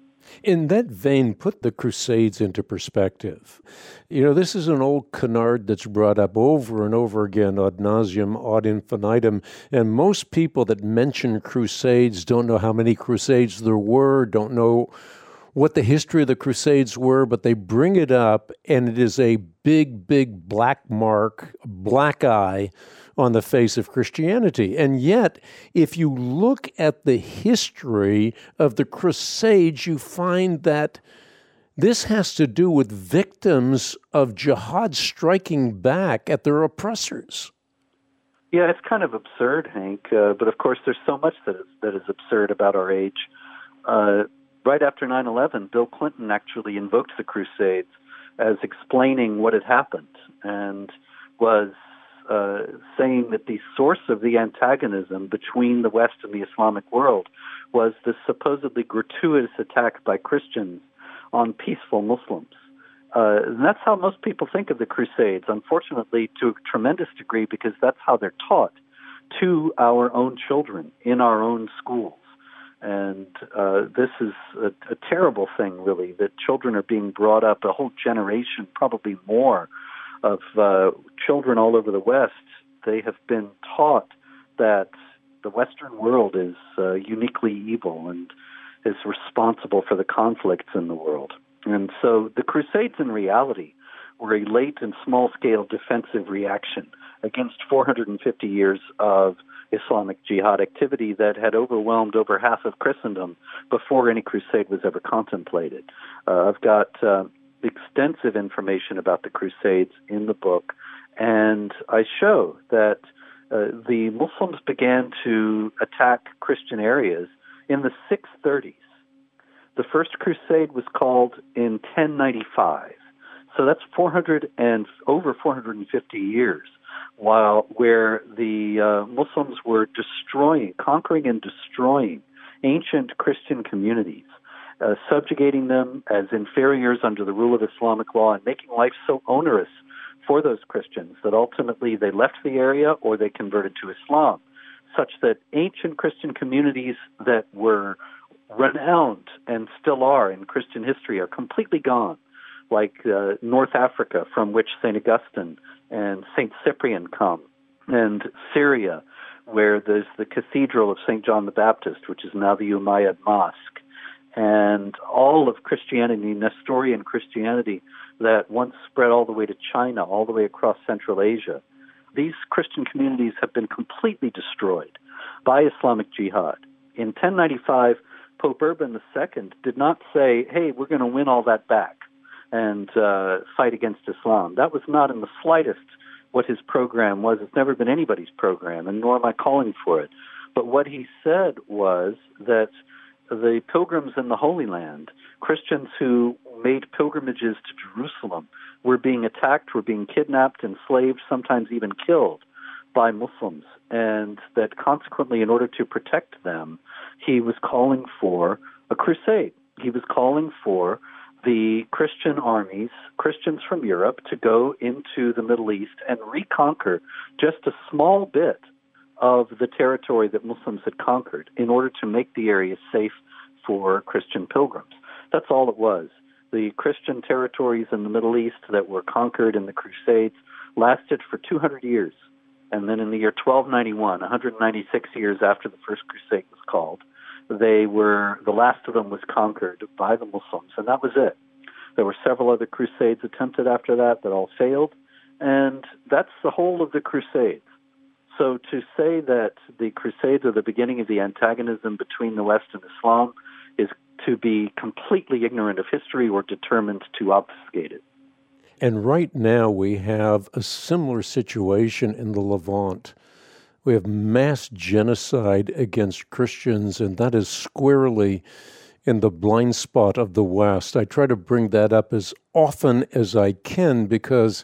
Speaker 1: In that vein, put the Crusades into perspective. You know, this is an old canard that's brought up over and over again, ad nauseum, ad infinitum, and most people that mention Crusades don't know how many Crusades there were, don't know what the history of the Crusades were, but they bring it up, and it is a big, big black mark, black eye on the face of Christianity. And yet, if you look at the history of the Crusades, you find that this has to do with victims of jihad striking back at their oppressors.
Speaker 2: Yeah, it's kind of absurd, Hank, uh, but of course there's so much that is, that is absurd about our age. Uh, right after nine eleven, Bill Clinton actually invoked the Crusades as explaining what had happened and was Uh, saying that the source of the antagonism between the West and the Islamic world was the supposedly gratuitous attack by Christians on peaceful Muslims. Uh, and that's how most people think of the Crusades, unfortunately, to a tremendous degree, because that's how they're taught to our own children in our own schools. And uh, this is a, a terrible thing, really, that children are being brought up, a whole generation, probably more, of uh, children all over the West. They have been taught that the Western world is uh, uniquely evil and is responsible for the conflicts in the world. And so the Crusades, in reality, were a late and small-scale defensive reaction against four hundred fifty years of Islamic jihad activity that had overwhelmed over half of Christendom before any crusade was ever contemplated. Uh, I've got Uh, extensive information about the Crusades in the book, and I show that uh, the Muslims began to attack Christian areas in the six thirties. The first crusade was called in ten ninety-five, so that's four hundred and over four hundred fifty years, while where the uh, Muslims were destroying, conquering and destroying ancient Christian communities, Uh, subjugating them as inferiors under the rule of Islamic law and making life so onerous for those Christians, that ultimately they left the area or they converted to Islam, such that ancient Christian communities that were renowned and still are in Christian history are completely gone, like uh, North Africa, from which Saint Augustine and Saint Cyprian come, and Syria, where there's the Cathedral of Saint John the Baptist, which is now the Umayyad Mosque, and all of Christianity, Nestorian Christianity, that once spread all the way to China, all the way across Central Asia. These Christian communities have been completely destroyed by Islamic Jihad. In ten ninety-five, Pope Urban the Second did not say, hey, we're going to win all that back and uh, fight against Islam. That was not in the slightest what his program was. It's never been anybody's program, and nor am I calling for it. But what he said was that the pilgrims in the Holy Land, Christians who made pilgrimages to Jerusalem, were being attacked, were being kidnapped, enslaved, sometimes even killed by Muslims, and that consequently, in order to protect them, he was calling for a crusade. He was calling for the Christian armies, Christians from Europe, to go into the Middle East and reconquer just a small bit of the territory that Muslims had conquered in order to make the area safe for Christian pilgrims. That's all it was. The Christian territories in the Middle East that were conquered in the Crusades lasted for two hundred years. And then in the year twelve ninety-one, one hundred ninety-six years after the First Crusade was called, they were, the last of them was conquered by the Muslims, and that was it. There were several other crusades attempted after that that all failed, and that's the whole of the Crusades. So to say that the Crusades are the beginning of the antagonism between the West and Islam is to be completely ignorant of history or determined to obfuscate it.
Speaker 1: And right now we have a similar situation in the Levant. We have mass genocide against Christians, and that is squarely in the blind spot of the West. I try to bring that up as often as I can because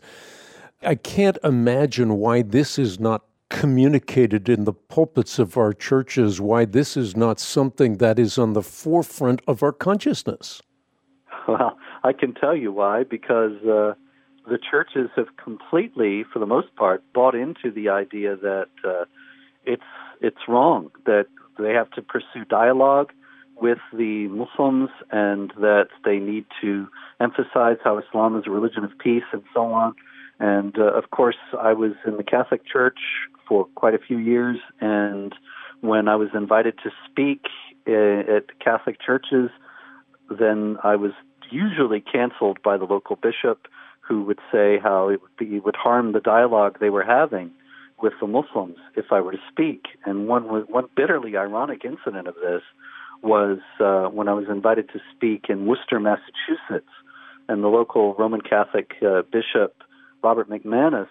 Speaker 1: I can't imagine why this is not communicated in the pulpits of our churches, why this is not something that is on the forefront of our consciousness.
Speaker 2: Well, I can tell you why, because uh, the churches have completely, for the most part, bought into the idea that uh, it's it's wrong, that they have to pursue dialogue with the Muslims and that they need to emphasize how Islam is a religion of peace and so on. And, uh, of course, I was in the Catholic Church for quite a few years, and when I was invited to speak uh, at Catholic churches, then I was usually canceled by the local bishop, who would say how it would be, it would harm the dialogue they were having with the Muslims if I were to speak. And one one bitterly ironic incident of this was uh, when I was invited to speak in Worcester, Massachusetts, and the local Roman Catholic uh, bishop, Robert McManus,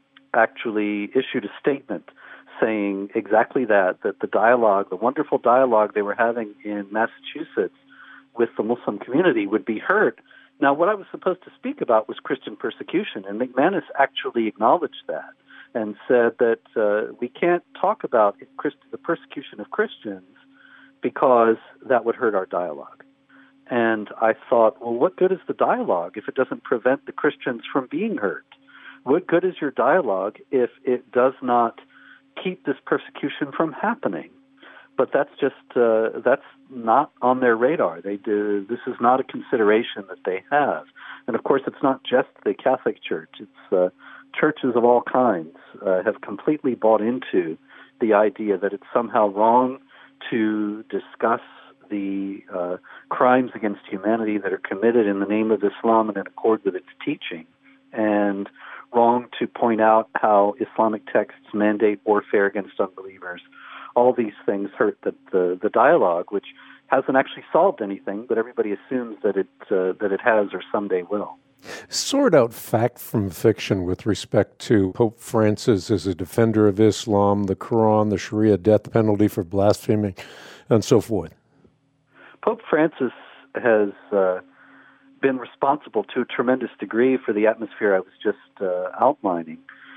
Speaker 2: actually issued a statement saying exactly that, that the dialogue, the wonderful dialogue they were having in Massachusetts with the Muslim community would be hurt. Now, what I was supposed to speak about was Christian persecution, and McManus actually acknowledged that and said that uh, we can't talk about the persecution of Christians because that would hurt our dialogue. And I thought, well, what good is the dialogue if it doesn't prevent the Christians from being hurt? What good is your dialogue if it does not keep this persecution from happening? But that's just, uh, that's not on their radar. They do, this is not a consideration that they have. And of course, it's not just the Catholic Church. It's uh, churches of all kinds uh, have completely bought into the idea that it's somehow wrong to discuss the uh, crimes against humanity that are committed in the name of Islam and in accord with its teaching, and wrong to point out how Islamic texts mandate warfare against unbelievers. All these things hurt the, the, the dialogue, which hasn't actually solved anything, but everybody assumes that it uh, that it has or someday will.
Speaker 1: Sort out fact from fiction with respect to Pope Francis as a defender of Islam, the Quran, the Sharia death penalty for blaspheming, and so forth.
Speaker 2: Pope Francis has uh, been responsible to a tremendous degree for the atmosphere I was just uh, outlining.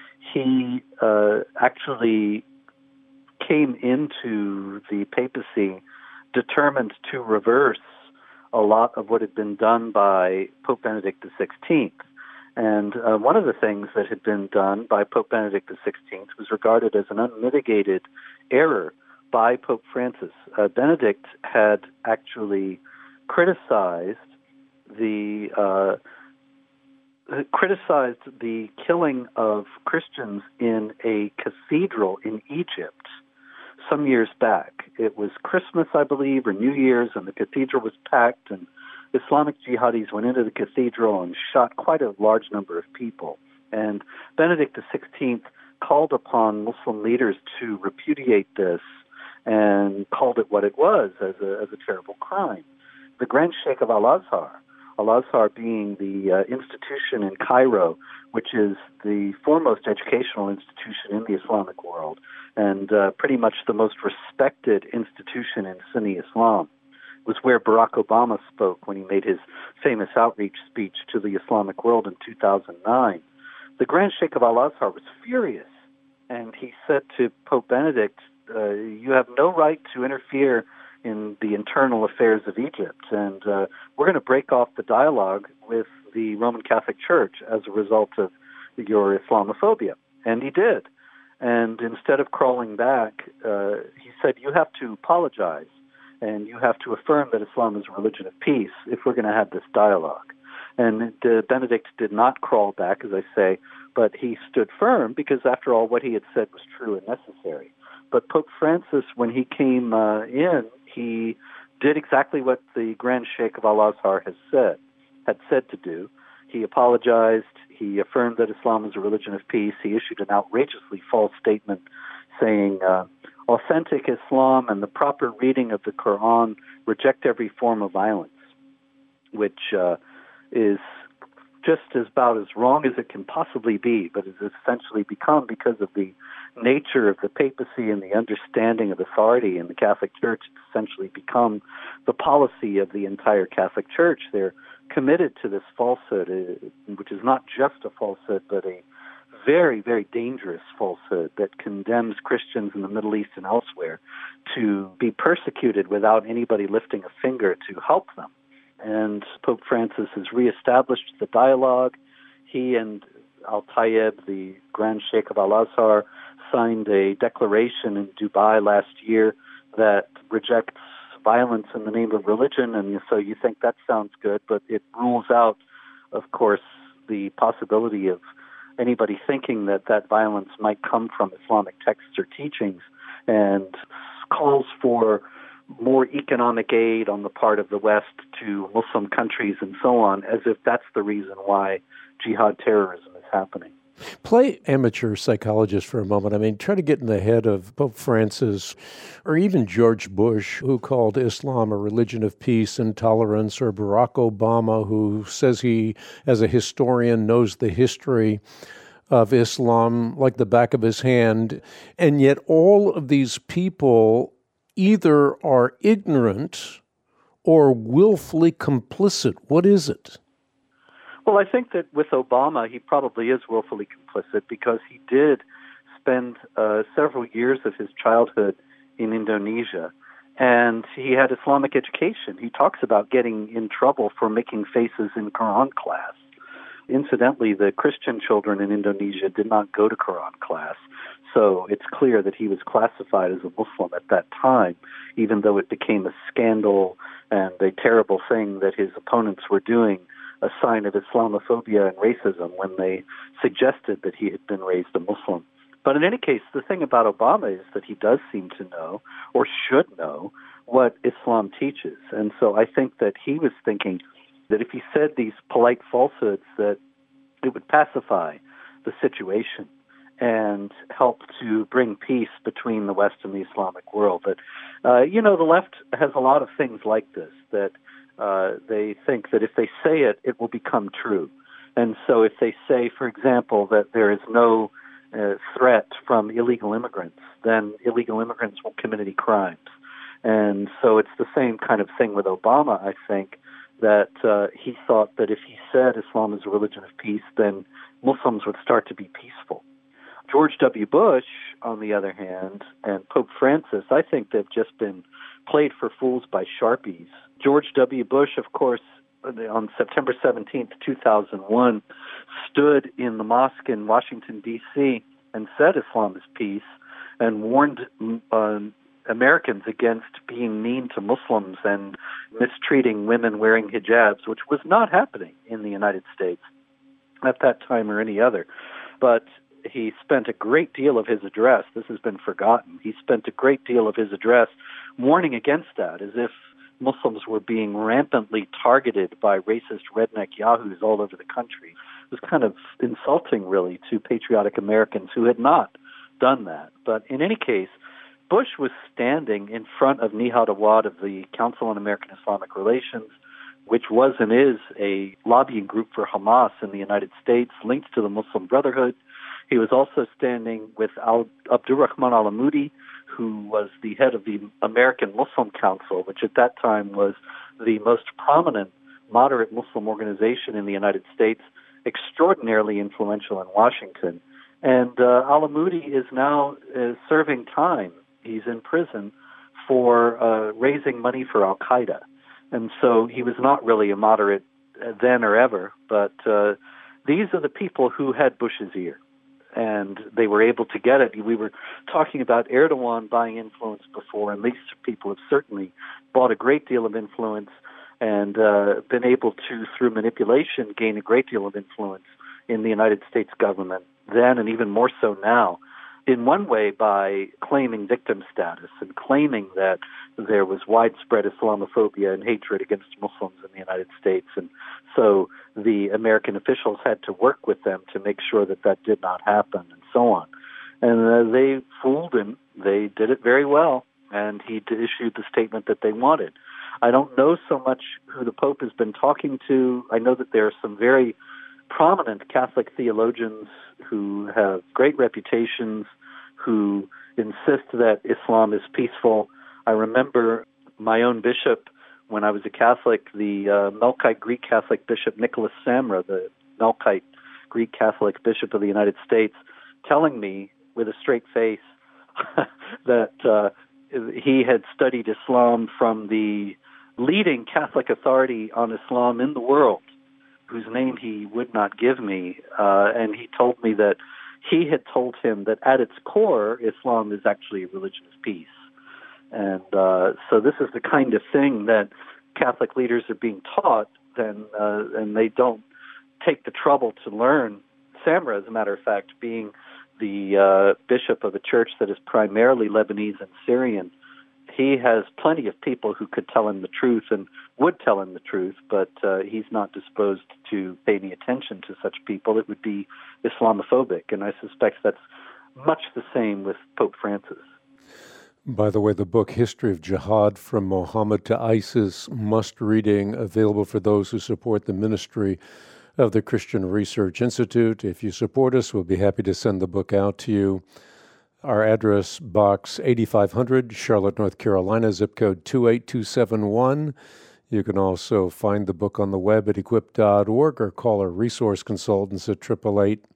Speaker 2: He uh, actually came into the papacy determined to reverse a lot of what had been done by Pope Benedict the sixteenth. And uh, one of the things that had been done by Pope Benedict the sixteenth was regarded as an unmitigated error by Pope Francis. Uh, Benedict had actually criticized the uh, criticized the killing of Christians in a cathedral in Egypt some years back. It was Christmas, I believe, or New Year's, and the cathedral was packed, and Islamic jihadis went into the cathedral and shot quite a large number of people. And Benedict the sixteenth called upon Muslim leaders to repudiate this and called it what it was, as a, as a terrible crime. The Grand Sheikh of Al-Azhar, Al-Azhar being the uh, institution in Cairo, which is the foremost educational institution in the Islamic world, and uh, pretty much the most respected institution in Sunni Islam, was where Barack Obama spoke when he made his famous outreach speech to the Islamic world in two thousand nine. The Grand Sheikh of Al-Azhar was furious, and he said to Pope Benedict, uh, you have no right to interfere in the internal affairs of Egypt, and uh, we're going to break off the dialogue with the Roman Catholic Church as a result of your Islamophobia. And he did. And instead of crawling back, uh, he said, you have to apologize, and you have to affirm that Islam is a religion of peace if we're going to have this dialogue. And uh, Benedict did not crawl back, as I say, but he stood firm because, after all, what he had said was true and necessary. But Pope Francis, when he came uh, in, he did exactly what the Grand Sheikh of Al-Azhar has said, had said to do. He apologized. He affirmed that Islam is a religion of peace. He issued an outrageously false statement saying, uh, authentic Islam and the proper reading of the Quran reject every form of violence, which uh, is just as about as wrong as it can possibly be, but has essentially become, because of the nature of the papacy and the understanding of authority in the Catholic Church, it's essentially become the policy of the entire Catholic Church. They're committed to this falsehood, uh, which is not just a falsehood, but a very, very dangerous falsehood that condemns Christians in the Middle East and elsewhere to be persecuted without anybody lifting a finger to help them. And Pope Francis has reestablished the dialogue. He and Al-Tayeb, the Grand Sheikh of Al-Azhar, signed a declaration in Dubai last year that rejects violence in the name of religion, and so you think that sounds good, but it rules out, of course, the possibility of anybody thinking that that violence might come from Islamic texts or teachings, and calls for more economic aid on the part of the West to Muslim countries and so on, as if that's the reason why jihad terrorism is happening.
Speaker 1: Play amateur psychologist for a moment. I mean, try to get in the head of Pope Francis or even George Bush, who called Islam a religion of peace and tolerance, or Barack Obama, who says he, as a historian, knows the history of Islam like the back of his hand. And yet all of these people either are ignorant or willfully complicit. What is it?
Speaker 2: Well, I think that with Obama, he probably is willfully complicit because he did spend uh, several years of his childhood in Indonesia, and he had Islamic education. He talks about getting in trouble for making faces in Quran class. Incidentally, the Christian children in Indonesia did not go to Quran class, so it's clear that he was classified as a Muslim at that time, even though it became a scandal and a terrible thing that his opponents were doing, a sign of Islamophobia and racism, when they suggested that he had been raised a Muslim. But in any case, the thing about Obama is that he does seem to know, or should know, what Islam teaches. And so I think that he was thinking that if he said these polite falsehoods, that it would pacify the situation and help to bring peace between the West and the Islamic world. But, uh, you know, the left has a lot of things like this, that uh, they think that if they say it, it will become true. And so if they say, for example, that there is no uh, threat from illegal immigrants, then illegal immigrants won't commit any crimes. And so it's the same kind of thing with Obama, I think, that uh, he thought that if he said Islam is a religion of peace, then Muslims would start to be peaceful. George W. Bush, on the other hand, and Pope Francis, I think they've just been played for fools by Sharpies. George W. Bush, of course, on September seventeenth, two thousand one, stood in the mosque in Washington, D C, and said Islam is peace, and warned uh, Americans against being mean to Muslims and mistreating women wearing hijabs, which was not happening in the United States at that time or any other. But he spent a great deal of his address, this has been forgotten, he spent a great deal of his address warning against that, as if Muslims were being rampantly targeted by racist redneck yahoos all over the country. It was kind of insulting, really, to patriotic Americans who had not done that. But in any case, Bush was standing in front of Nihad Awad of the Council on American Islamic Relations, which was and is a lobbying group for Hamas in the United States, linked to the Muslim Brotherhood. He was also standing with Al- Abdurrahman al-Amoudi, who was the head of the American Muslim Council, which at that time was the most prominent moderate Muslim organization in the United States, extraordinarily influential in Washington. And uh, al-Amoudi is now uh, serving time. He's in prison for uh, raising money for Al-Qaeda. And so he was not really a moderate uh, then or ever, but uh, these are the people who had Bush's ear, and they were able to get it. We were talking about Erdogan buying influence before, and these people have certainly bought a great deal of influence and uh, been able to, through manipulation, gain a great deal of influence in the United States government then, and even more so now, in one way by claiming victim status and claiming that there was widespread Islamophobia and hatred against Muslims in the United States. And so the American officials had to work with them to make sure that that did not happen, and so on. And uh, they fooled him. They did it very well, and he issued the statement that they wanted. I don't know so much who the Pope has been talking to. I know that there are some very prominent Catholic theologians who have great reputations, who insist that Islam is peaceful. I remember my own bishop, when I was a Catholic, the uh, Melkite Greek Catholic Bishop Nicholas Samra, the Melkite Greek Catholic Bishop of the United States, telling me with a straight face that uh, he had studied Islam from the leading Catholic authority on Islam in the world, whose name he would not give me, uh, and he told me that he had told him that at its core, Islam is actually a religion of peace. And uh, so this is the kind of thing that Catholic leaders are being taught, and, uh, and they don't take the trouble to learn. Samra, as a matter of fact, being the uh, bishop of a church that is primarily Lebanese and Syrian, he has plenty of people who could tell him the truth and would tell him the truth, but uh, he's not disposed to pay any attention to such people. It would be Islamophobic, and I suspect that's much the same with Pope Francis.
Speaker 1: By the way, the book History of Jihad from Muhammad to ISIS, must-reading, available for those who support the ministry of the Christian Research Institute. If you support us, we'll be happy to send the book out to you. Our address, Box eighty-five hundred, Charlotte, North Carolina, zip code two eight two seven one. You can also find the book on the web at equip dot org or call our resource consultants at eight eight eight,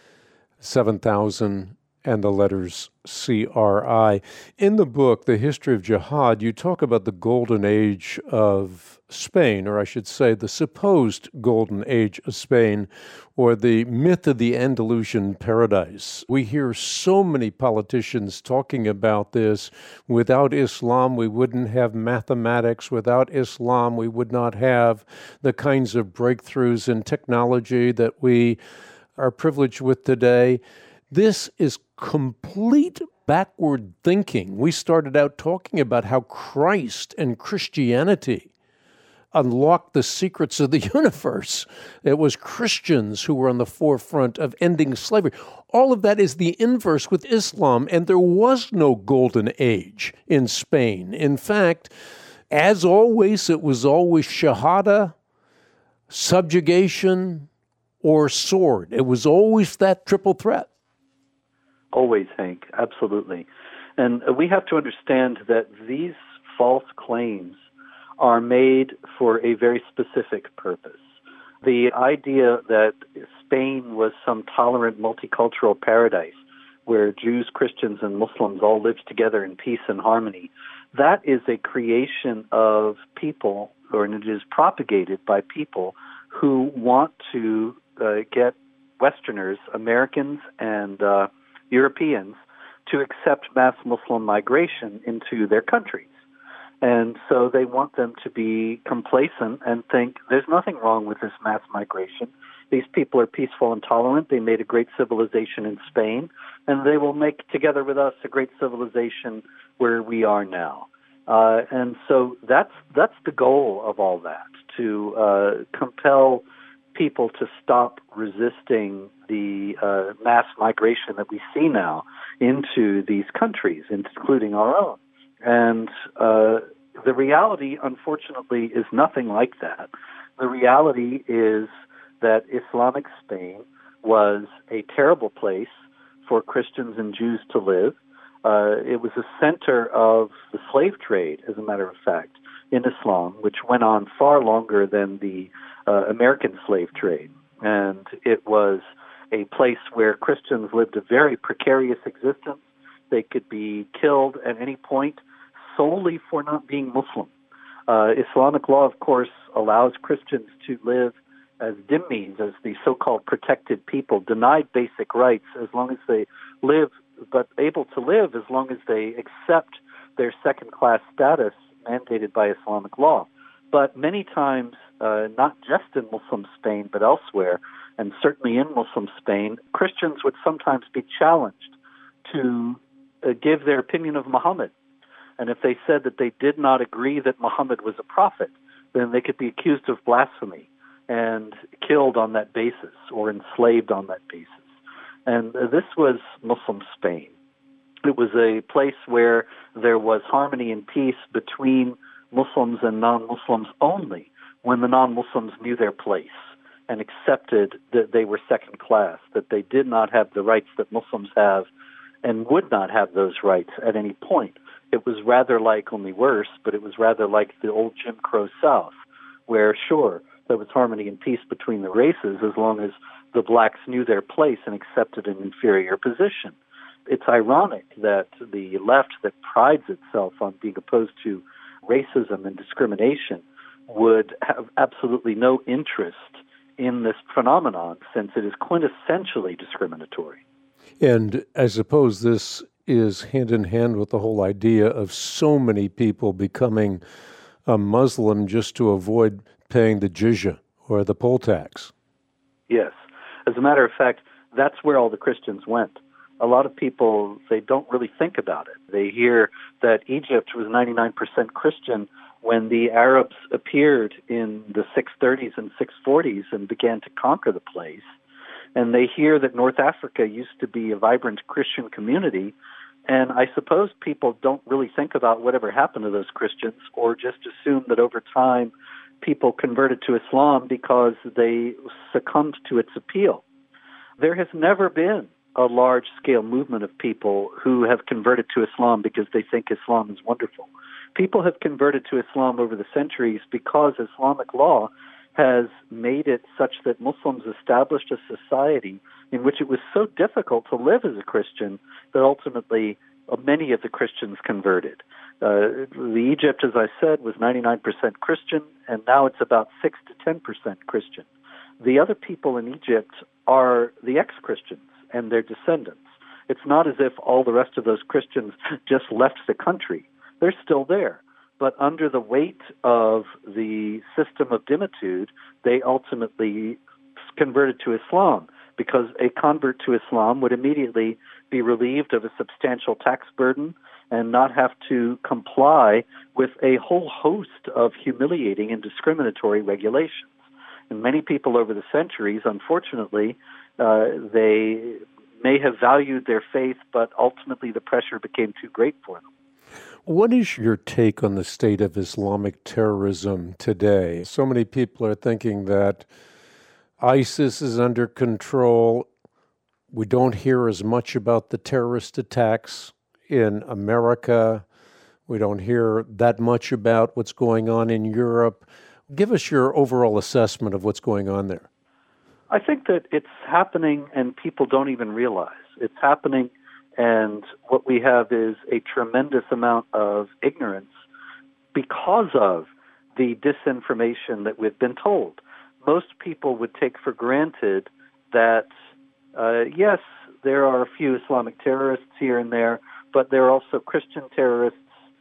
Speaker 1: seven thousand and the letters C R I. In the book, The History of Jihad, you talk about the golden age of Spain, or I should say the supposed golden age of Spain, or the myth of the Andalusian paradise. We hear so many politicians talking about this. Without Islam, we wouldn't have mathematics. Without Islam, we would not have the kinds of breakthroughs in technology that we are privileged with today. This is complete backward thinking. We started out talking about how Christ and Christianity unlocked the secrets of the universe. It was Christians who were on the forefront of ending slavery. All of that is the inverse with Islam, and there was no golden age in Spain. In fact, as always, it was always shahada, subjugation, or sword. It was always that triple threat.
Speaker 2: Always, Hank, absolutely. And we have to understand that these false claims are made for a very specific purpose. The idea that Spain was some tolerant multicultural paradise where Jews, Christians, and Muslims all lived together in peace and harmony, that is a creation of people or it is propagated by people who want to uh, get Westerners, Americans, and uh, Europeans to accept mass Muslim migration into their countries. And so they want them to be complacent and think there's nothing wrong with this mass migration. These people are peaceful and tolerant. They made a great civilization in Spain, and they will make, together with us, a great civilization where we are now. Uh, and so that's that's the goal of all that, to uh, compel people to stop resisting the uh, mass migration that we see now into these countries, including our own. And uh, the reality, unfortunately, is nothing like that. The reality is that Islamic Spain was a terrible place for Christians and Jews to live. Uh, it was a center of the slave trade, as a matter of fact, in Islam, which went on far longer than the uh, American slave trade. And it was a place where Christians lived a very precarious existence. They could be killed at any point solely for not being Muslim. Uh, Islamic law, of course, allows Christians to live as dhimmis, as the so-called protected people, denied basic rights as long as they live, but able to live as long as they accept their second-class status mandated by Islamic law. But many times, uh, not just in Muslim Spain, but elsewhere, and certainly in Muslim Spain, Christians would sometimes be challenged to uh, give their opinion of Muhammad. And if they said that they did not agree that Muhammad was a prophet, then they could be accused of blasphemy and killed on that basis or enslaved on that basis. And uh, this was Muslim Spain. It was a place where there was harmony and peace between Muslims and non-Muslims only when the non-Muslims knew their place and accepted that they were second class, that they did not have the rights that Muslims have and would not have those rights at any point. It was rather like, only worse, but it was rather like the old Jim Crow South, where, sure, there was harmony and peace between the races as long as the blacks knew their place and accepted an inferior position. It's ironic that the left that prides itself on being opposed to racism and discrimination would have absolutely no interest in this phenomenon, since it is quintessentially discriminatory.
Speaker 1: And I suppose this is hand in hand with the whole idea of so many people becoming a Muslim just to avoid paying the jizya or the poll tax.
Speaker 2: Yes. As a matter of fact, that's where all the Christians went. A lot of people, they don't really think about it. They hear that Egypt was ninety-nine percent Christian when the Arabs appeared in the six thirties and six forties and began to conquer the place. And they hear that North Africa used to be a vibrant Christian community. And I suppose people don't really think about whatever happened to those Christians, or just assume that over time people converted to Islam because they succumbed to its appeal. There has never been a large-scale movement of people who have converted to Islam because they think Islam is wonderful. People have converted to Islam over the centuries because Islamic law has made it such that Muslims established a society in which it was so difficult to live as a Christian that ultimately uh, many of the Christians converted. Uh, the Egypt, as I said, was ninety-nine percent Christian, and now it's about six to ten percent Christian. The other people in Egypt are the ex-Christians and their descendants. It's not as if all the rest of those Christians just left the country. They're still there. But under the weight of the system of dhimmitude, they ultimately converted to Islam, because a convert to Islam would immediately be relieved of a substantial tax burden and not have to comply with a whole host of humiliating and discriminatory regulations. And many people over the centuries, unfortunately, uh, they may have valued their faith, but ultimately the pressure became too great for them.
Speaker 1: What is your take on the state of Islamic terrorism today? So many people are thinking that ISIS is under control. We don't hear as much about the terrorist attacks in America. We don't hear that much about what's going on in Europe. Give us your overall assessment of what's going on there.
Speaker 2: I think that it's happening and people don't even realize it's happening. And what we have is a tremendous amount of ignorance because of the disinformation that we've been told. Most people would take for granted that, uh, yes, there are a few Islamic terrorists here and there, but there are also Christian terrorists,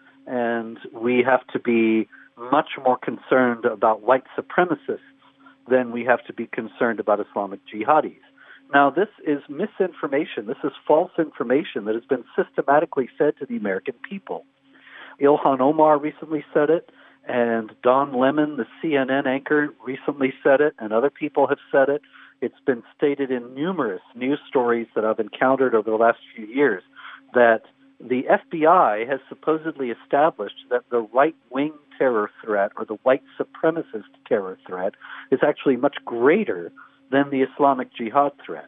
Speaker 2: and we have to be much more concerned about white supremacists than we have to be concerned about Islamic jihadis. Now, this is misinformation. This is false information that has been systematically fed to the American people. Ilhan Omar recently said it, and Don Lemon, the C N N anchor, recently said it, and other people have said it. It's been stated in numerous news stories that I've encountered over the last few years that the F B I has supposedly established that the right-wing terror threat or the white supremacist terror threat is actually much greater than the Islamic Jihad threat.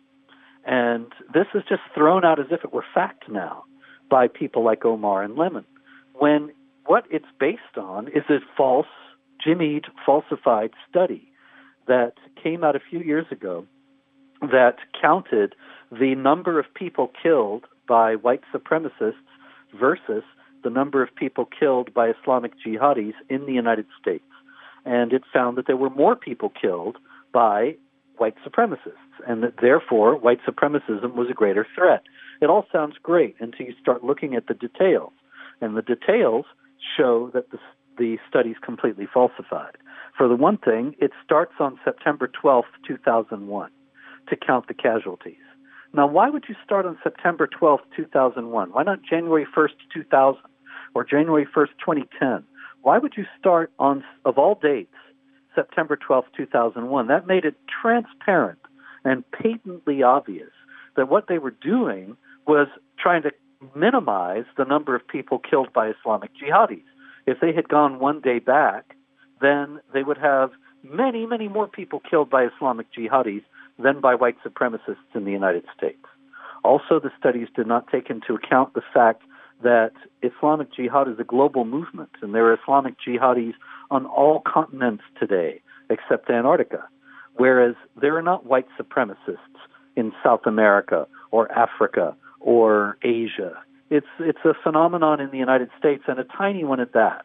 Speaker 2: And this is just thrown out as if it were fact now by people like Omar and Lemon, when what it's based on is a false, jimmied, falsified study that came out a few years ago that counted the number of people killed by white supremacists versus the number of people killed by Islamic jihadis in the United States. And it found that there were more people killed by white supremacists, and that therefore white supremacism was a greater threat. It all sounds great until you start looking at the details. And the details show that the, the study's completely falsified. For the one thing, it starts on September twelfth, two thousand one, to count the casualties. Now, why would you start on September twelfth, two thousand one? Why not January first, two thousand, or January first, twenty ten? Why would you start on, of all dates, September twelfth, two thousand one? That made it transparent and patently obvious that what they were doing was trying to minimize the number of people killed by Islamic jihadis. If they had gone one day back, then they would have many, many more people killed by Islamic jihadis than by white supremacists in the United States. Also, the studies did not take into account the fact that Islamic jihad is a global movement, and there are Islamic jihadis on all continents today, except Antarctica, whereas there are not white supremacists in South America or Africa or Asia. It's it's a phenomenon in the United States, and a tiny one at that.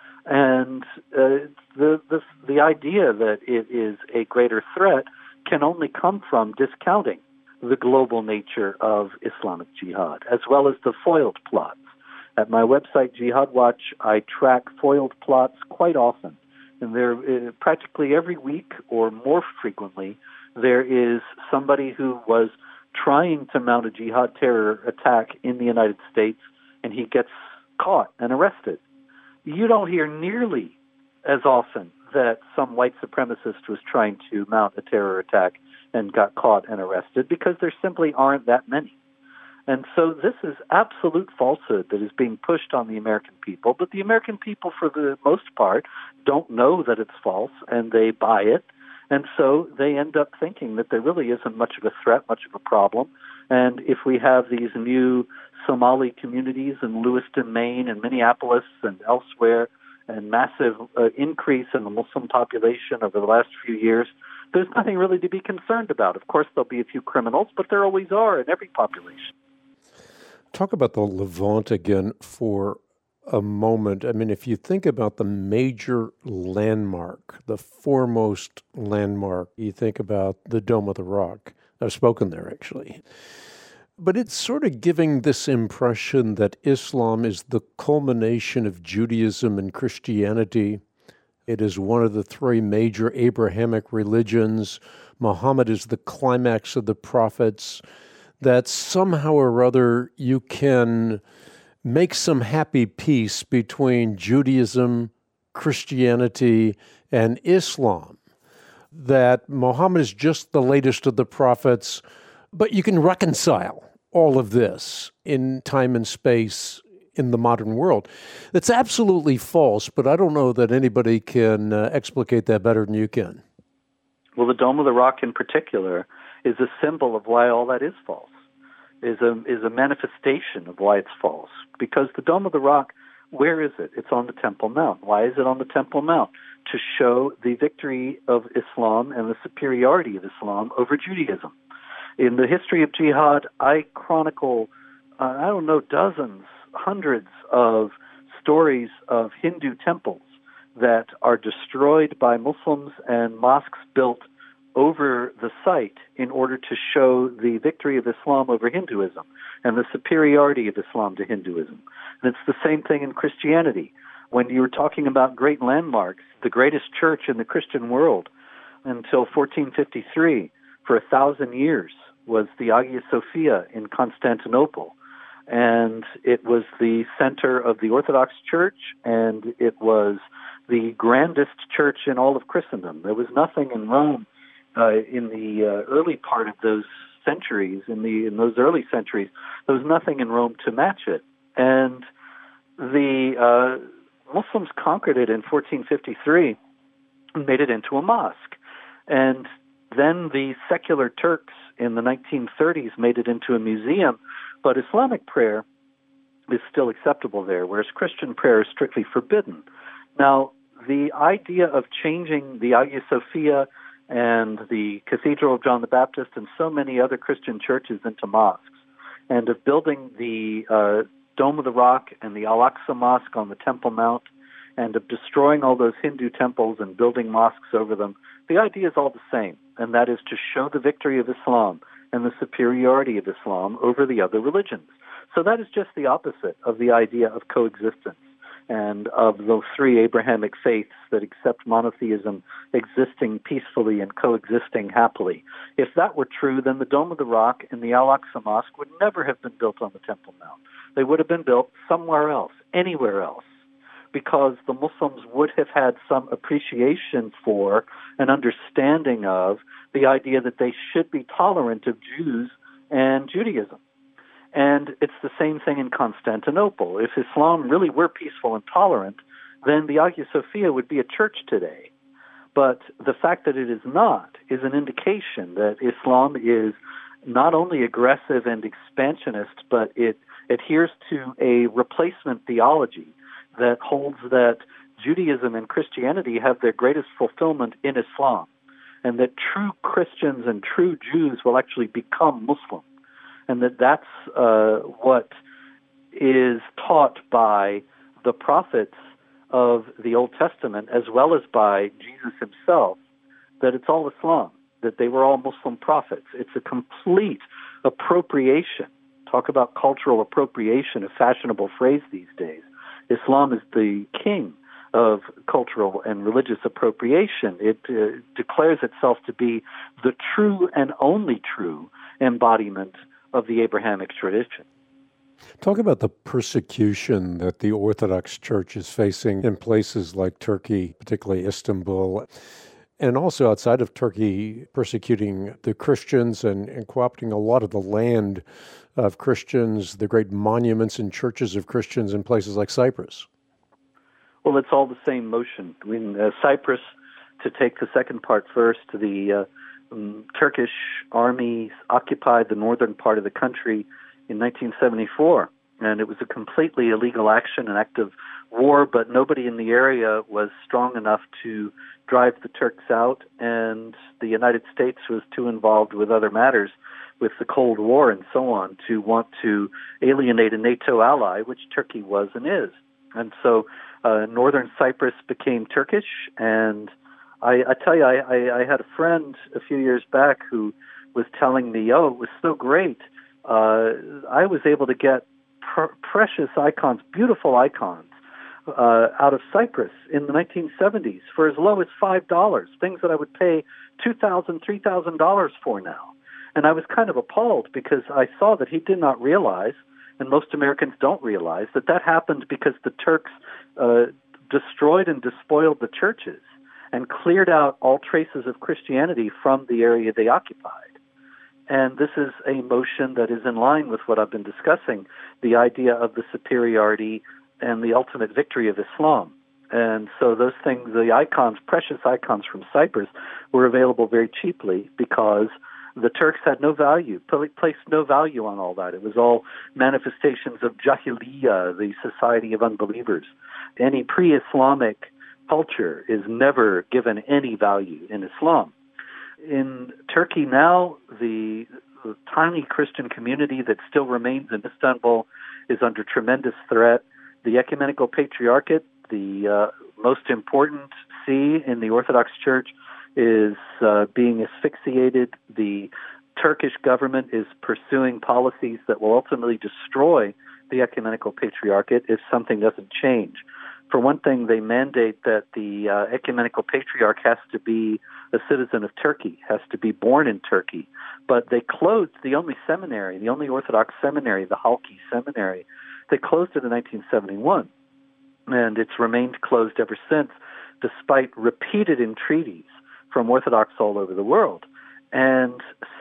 Speaker 2: And uh, the, the the idea that it is a greater threat can only come from discounting the global nature of Islamic jihad, as well as the foiled plots. At my website, Jihad Watch, I track foiled plots quite often. And there, uh, practically every week or more frequently, there is somebody who was trying to mount a jihad terror attack in the United States, and he gets caught and arrested. You don't hear nearly as often that some white supremacist was trying to mount a terror attack and got caught and arrested, because there simply aren't that many. And so this is absolute falsehood that is being pushed on the American people, but the American people, for the most part, don't know that it's false, and they buy it, and so they end up thinking that there really isn't much of a threat, much of a problem. And if we have these new Somali communities in Lewiston, Maine, and Minneapolis and elsewhere, and massive uh, increase in the Muslim population over the last few years, there's nothing really to be concerned about. Of course, there'll be a few criminals, but there always are in every population.
Speaker 1: Talk about the Levant again for a moment. I mean, if you think about the major landmark, the foremost landmark, you think about the Dome of the Rock. I've spoken there, actually. But it's sort of giving this impression that Islam is the culmination of Judaism and Christianity. It is one of the three major Abrahamic religions. Muhammad is the climax of the prophets. That somehow or other you can make some happy peace between Judaism, Christianity, and Islam. That Muhammad is just the latest of the prophets, but you can reconcile all of this in time and space in the modern world. That's absolutely false, but I don't know that anybody can uh, explicate that better than you can.
Speaker 2: Well, the Dome of the Rock in particular is a symbol of why all that is false, is a is a manifestation of why it's false. Because the Dome of the Rock, where is it? It's on the Temple Mount. Why is it on the Temple Mount? To show the victory of Islam and the superiority of Islam over Judaism. In the history of jihad, I chronicle, uh, I don't know, dozens, hundreds of stories of Hindu temples that are destroyed by Muslims and mosques built over the site in order to show the victory of Islam over Hinduism and the superiority of Islam to Hinduism. And it's the same thing in Christianity. When you were talking about great landmarks, the greatest church in the Christian world until fourteen fifty-three, for a thousand years, was the Hagia Sophia in Constantinople. And it was the center of the Orthodox Church, and it was the grandest church in all of Christendom. There was nothing in Rome uh, in the uh, early part of those centuries, in the in those early centuries, there was nothing in Rome to match it. And the uh, Muslims conquered it in fourteen fifty-three and made it into a mosque. And then the secular Turks in the nineteen thirties made it into a museum, but Islamic prayer is still acceptable there, whereas Christian prayer is strictly forbidden. Now, the idea of changing the Hagia Sophia and the Cathedral of John the Baptist and so many other Christian churches into mosques, and of building the uh, Dome of the Rock and the Al-Aqsa Mosque on the Temple Mount, and of destroying all those Hindu temples and building mosques over them, the idea is all the same, and that is to show the victory of Islam and the superiority of Islam over the other religions. So that is just the opposite of the idea of coexistence and of those three Abrahamic faiths that accept monotheism existing peacefully and coexisting happily. If that were true, then the Dome of the Rock and the Al-Aqsa Mosque would never have been built on the Temple Mount. They would have been built somewhere else, anywhere else, because the Muslims would have had some appreciation for and understanding of the idea that they should be tolerant of Jews and Judaism. And it's the same thing in Constantinople. If Islam really were peaceful and tolerant, then the Hagia Sophia would be a church today. But the fact that it is not is an indication that Islam is not only aggressive and expansionist, but it adheres to a replacement theology that holds that Judaism and Christianity have their greatest fulfillment in Islam, and that true Christians and true Jews will actually become Muslim, and that that's uh, what is taught by the prophets of the Old Testament as well as by Jesus himself, that it's all Islam, that they were all Muslim prophets. It's a complete appropriation. Talk about cultural appropriation, a fashionable phrase these days. Islam is the king of cultural and religious appropriation. It uh, declares itself to be the true and only true embodiment of the Abrahamic tradition.
Speaker 1: Talk about the persecution that the Orthodox Church is facing in places like Turkey, particularly Istanbul, and also outside of Turkey, persecuting the Christians and, and co-opting a lot of the land of Christians, the great monuments and churches of Christians in places like Cyprus.
Speaker 2: Well, it's all the same motion. I mean, uh, Cyprus, to take the second part first, the uh, um, Turkish army occupied the northern part of the country in nineteen seventy-four, and it was a completely illegal action, an act of war, but nobody in the area was strong enough to drive the Turks out, and the United States was too involved with other matters, with the Cold War and so on, to want to alienate a NATO ally, which Turkey was and is. And so uh, northern Cyprus became Turkish, and I, I tell you, I, I, I had a friend a few years back who was telling me, oh, it was so great. Uh, I was able to get pr- precious icons, beautiful icons, uh, out of Cyprus in the nineteen seventies for as low as five dollars, things that I would pay two thousand dollars, three thousand dollars for now. And I was kind of appalled because I saw that he did not realize, and most Americans don't realize, that that happened because the Turks uh, destroyed and despoiled the churches and cleared out all traces of Christianity from the area they occupied. And this is a motion that is in line with what I've been discussing, the idea of the superiority and the ultimate victory of Islam. And so those things, the icons, precious icons from Cyprus, were available very cheaply because the Turks had no value, placed no value on all that. It was all manifestations of Jahiliyyah, the society of unbelievers. Any pre-Islamic culture is never given any value in Islam. In Turkey now, the, the tiny Christian community that still remains in Istanbul is under tremendous threat. The Ecumenical Patriarchate, the uh, most important see in the Orthodox Church is uh, being asphyxiated. The Turkish government is pursuing policies that will ultimately destroy the ecumenical patriarchate if something doesn't change. For one thing, they mandate that the uh, ecumenical patriarch has to be a citizen of Turkey, has to be born in Turkey. But they closed the only seminary, the only Orthodox seminary, the Halki Seminary. They closed it in nineteen seventy-one, and it's remained closed ever since, despite repeated entreaties from Orthodox all over the world. And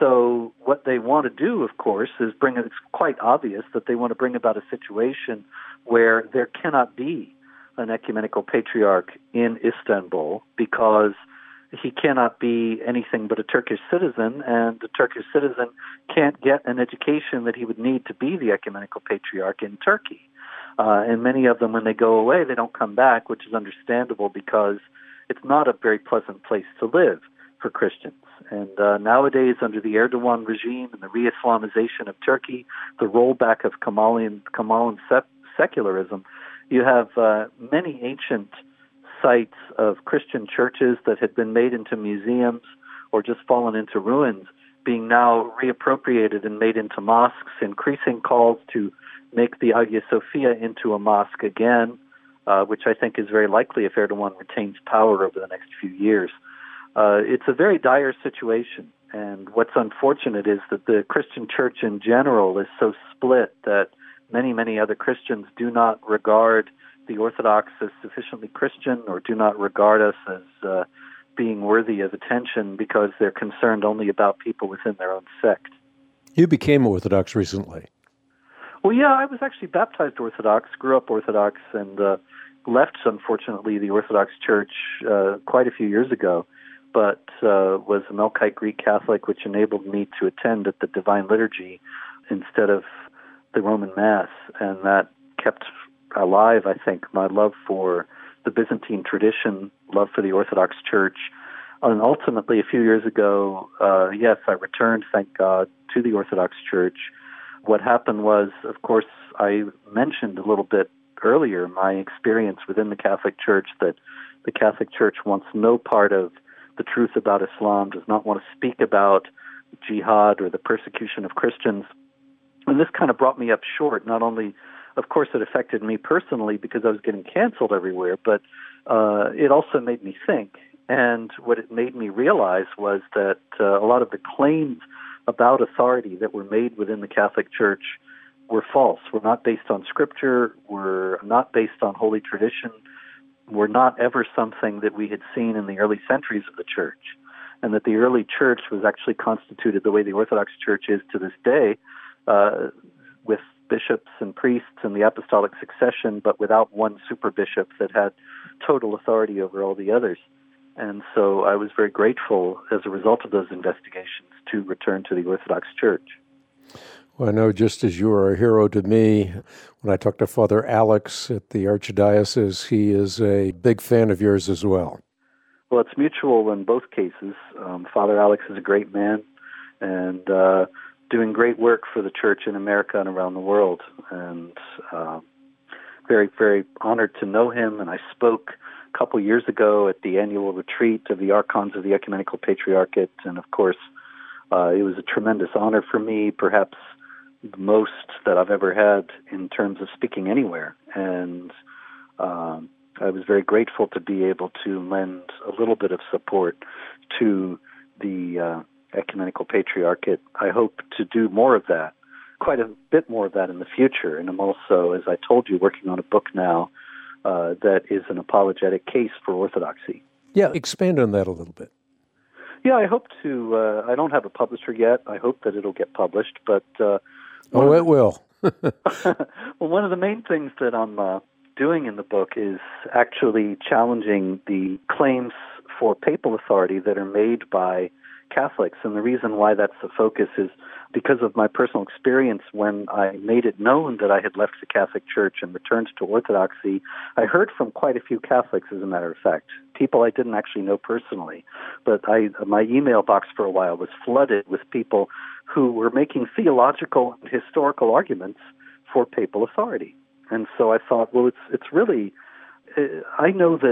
Speaker 2: so what they want to do, of course, is bring, it's quite obvious that they want to bring about a situation where there cannot be an ecumenical patriarch in Istanbul because he cannot be anything but a Turkish citizen, and the Turkish citizen can't get an education that he would need to be the ecumenical patriarch in Turkey. Uh, and many of them, when they go away, they don't come back, which is understandable because it's not a very pleasant place to live for Christians. And uh, nowadays, under the Erdogan regime and the re-Islamization of Turkey, the rollback of Kemalian, Kemalian sec- secularism, you have uh, many ancient sites of Christian churches that had been made into museums or just fallen into ruins being now reappropriated and made into mosques, increasing calls to make the Hagia Sophia into a mosque again, uh, which I think is very likely if Erdogan retains power over the next few years. Uh, it's a very dire situation, and what's unfortunate is that the Christian church in general is so split that many, many other Christians do not regard the Orthodox as sufficiently Christian or do not regard us as uh, being worthy of attention because they're concerned only about people within their own sect.
Speaker 1: You became Orthodox recently.
Speaker 2: Well, yeah, I was actually baptized Orthodox, grew up Orthodox, and uh, left, unfortunately, the Orthodox Church uh, quite a few years ago, but uh, was a Melkite Greek Catholic, which enabled me to attend at the Divine Liturgy instead of the Roman Mass, and that kept alive, I think, my love for the Byzantine tradition, love for the Orthodox Church. And ultimately, a few years ago, uh, yes, I returned, thank God, to the Orthodox Church. What happened was, of course, I mentioned a little bit earlier my experience within the Catholic Church, that the Catholic Church wants no part of the truth about Islam, does not want to speak about jihad or the persecution of Christians. And this kind of brought me up short. Not only, of course, it affected me personally because I was getting canceled everywhere, but uh, it also made me think. And what it made me realize was that uh, a lot of the claims about authority that were made within the Catholic Church were false, were not based on Scripture, were not based on Holy Tradition, were not ever something that we had seen in the early centuries of the Church, and that the early Church was actually constituted the way the Orthodox Church is to this day, uh, with bishops and priests and the apostolic succession, but without one super bishop that had total authority over all the others. And so I was very grateful as a result of those investigations to return to the Orthodox Church.
Speaker 1: Well, I know just as you are a hero to me, when I talked to Father Alex at the Archdiocese, he is a big fan of yours as well.
Speaker 2: Well, it's mutual in both cases. Um, Father Alex is a great man and uh, doing great work for the Church in America and around the world. And uh, very, very honored to know him. And I spoke a couple years ago at the annual retreat of the Archons of the Ecumenical Patriarchate. And, of course, uh, it was a tremendous honor for me, perhaps the most that I've ever had in terms of speaking anywhere. And um, I was very grateful to be able to lend a little bit of support to the uh, Ecumenical Patriarchate. I hope to do more of that, quite a bit more of that in the future. And I'm also, as I told you, working on a book now uh, that is an apologetic case for Orthodoxy.
Speaker 1: Yeah, expand on that a little bit.
Speaker 2: Yeah, I hope to. Uh, I don't have a publisher yet. I hope that it'll get published, but... Uh,
Speaker 1: oh, it will.
Speaker 2: Well, one of the main things that I'm uh, doing in the book is actually challenging the claims for papal authority that are made by Catholics. And the reason why that's the focus is because of my personal experience when I made it known that I had left the Catholic Church and returned to Orthodoxy. I heard from quite a few Catholics, as a matter of fact, people I didn't actually know personally. But I, my email box for a while was flooded with people who were making theological and historical arguments for papal authority. And so I thought, well, it's it's really, I know that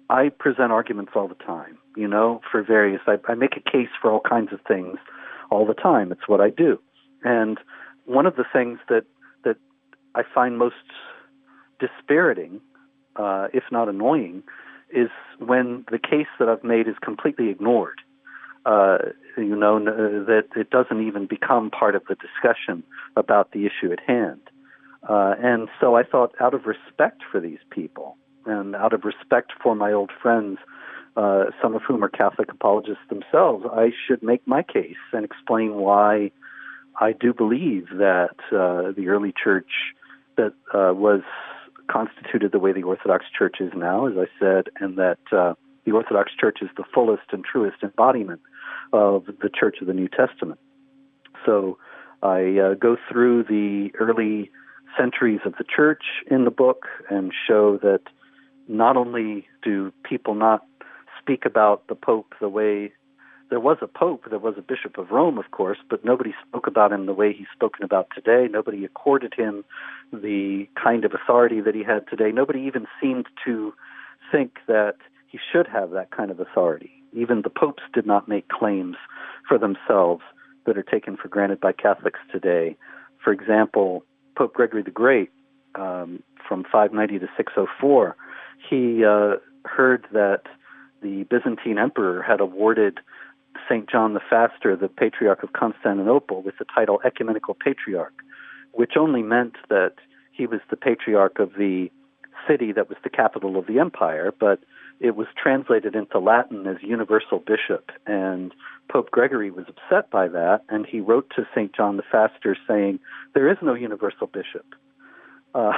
Speaker 2: I present arguments all the time, you know, for various, I, I make a case for all kinds of things all the time. It's what I do. And one of the things that, that I find most dispiriting, uh, if not annoying, is when the case that I've made is completely ignored. Uh, you know, that it doesn't even become part of the discussion about the issue at hand. Uh, and so I thought, out of respect for these people, and out of respect for my old friends, uh, some of whom are Catholic apologists themselves, I should make my case and explain why I do believe that uh, the early church that uh, was constituted the way the Orthodox Church is now, as I said, and that uh, the Orthodox Church is the fullest and truest embodiment of the Church of the New Testament. So I uh, go through the early centuries of the Church in the book and show that not only do people not speak about the Pope the way there was a Pope, there was a Bishop of Rome, of course, but nobody spoke about him the way he's spoken about today. Nobody accorded him the kind of authority that he had today. Nobody even seemed to think that he should have that kind of authority. Even the popes did not make claims for themselves that are taken for granted by Catholics today. For example, Pope Gregory the Great, um, from five ninety to six oh four, he uh, heard that the Byzantine emperor had awarded Saint John the Faster, the Patriarch of Constantinople, with the title Ecumenical Patriarch, which only meant that he was the patriarch of the city that was the capital of the empire, but it was translated into Latin as Universal Bishop, and Pope Gregory was upset by that, and he wrote to Saint John the Faster saying, there is no Universal Bishop. Uh,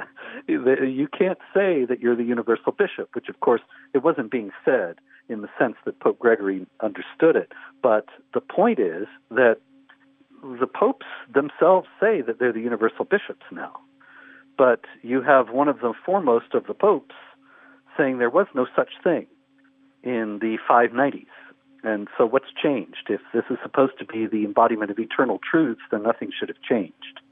Speaker 2: you can't say that you're the Universal Bishop, which, of course, it wasn't being said in the sense that Pope Gregory understood it. But the point is that the popes themselves say that they're the Universal Bishops now. But you have one of the foremost of the popes saying there was no such thing in the five nineties. And so what's changed? If this is supposed to be the embodiment of eternal truths, then nothing should have changed.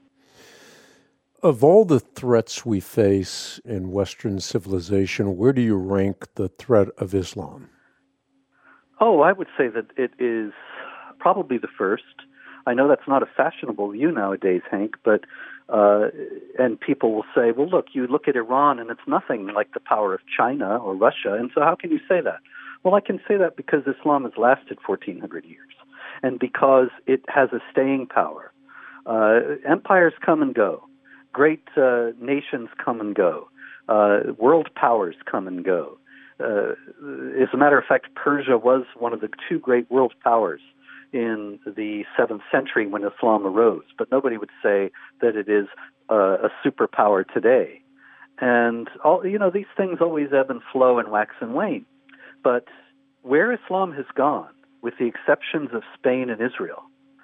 Speaker 1: Of all the threats we face in Western civilization, where do you rank the threat of Islam?
Speaker 2: Oh, I would say that it is probably the first. I know that's not a fashionable view nowadays, Hank, but uh, and people will say, well, look, you look at Iran and it's nothing like the power of China or Russia, and so how can you say that? Well, I can say that because Islam has lasted fourteen hundred years, and because it has a staying power. Uh, empires come and go. Great uh, nations come and go. Uh, world powers come and go. Uh, as a matter of fact, Persia was one of the two great world powers in the seventh century when Islam arose, but nobody would say that it is uh, a superpower today. And all, you know, these things always ebb and flow and wax and wane. But where Islam has gone, with the exceptions of Spain and Israel,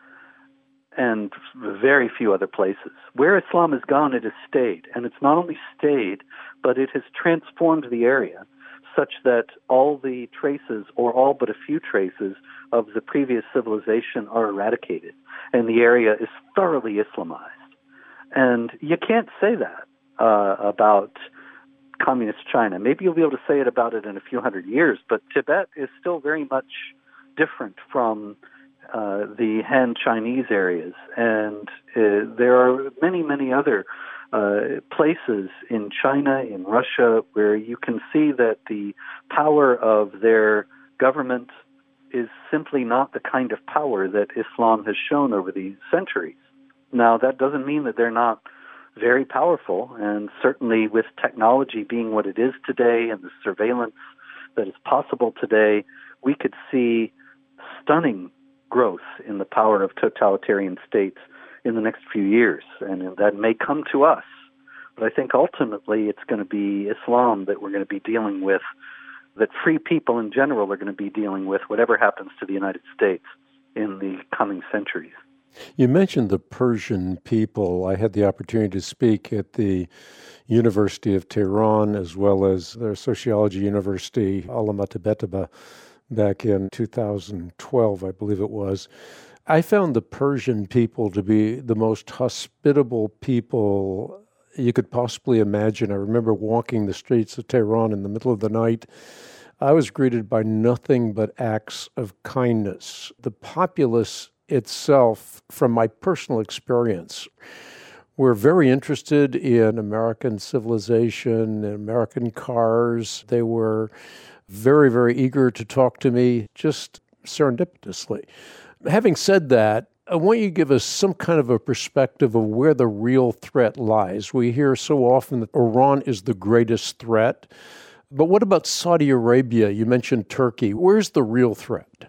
Speaker 2: and very few other places, where Islam has gone, it has stayed. And it's not only stayed, but it has transformed the area such that all the traces, or all but a few traces, of the previous civilization are eradicated. And the area is thoroughly Islamized. And you can't say that uh, about communist China. Maybe you'll be able to say it about it in a few hundred years, but Tibet is still very much different from uh, the Han Chinese areas. And uh, there are many, many other uh, places in China, in Russia, where you can see that the power of their government is simply not the kind of power that Islam has shown over the centuries. Now, that doesn't mean that they're not very powerful, and certainly with technology being what it is today and the surveillance that is possible today, we could see stunning growth in the power of totalitarian states in the next few years, and that may come to us. But I think ultimately it's going to be Islam that we're going to be dealing with, that free people in general are going to be dealing with, whatever happens to the United States in the coming centuries.
Speaker 1: You mentioned the Persian people. I had the opportunity to speak at the University of Tehran as well as their sociology university, Alama Tibetaba, back in two thousand twelve, I believe it was. I found the Persian people to be the most hospitable people you could possibly imagine. I remember walking the streets of Tehran in the middle of the night. I was greeted by nothing but acts of kindness. The populace itself, from my personal experience, were very interested in American civilization and American cars. They were very, very eager to talk to me, just serendipitously. Having said that, I want you to give us some kind of a perspective of where the real threat lies. We hear so often that Iran is the greatest threat. But what about Saudi Arabia? You mentioned Turkey. Where's the real threat?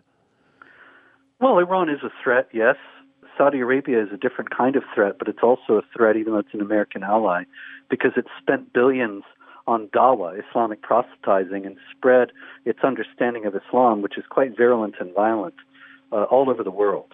Speaker 2: Well, Iran is a threat, yes. Saudi Arabia is a different kind of threat, but it's also a threat, even though it's an American ally, because it's spent billions on dawah, Islamic proselytizing, and spread its understanding of Islam, which is quite virulent and violent, uh, all over the world.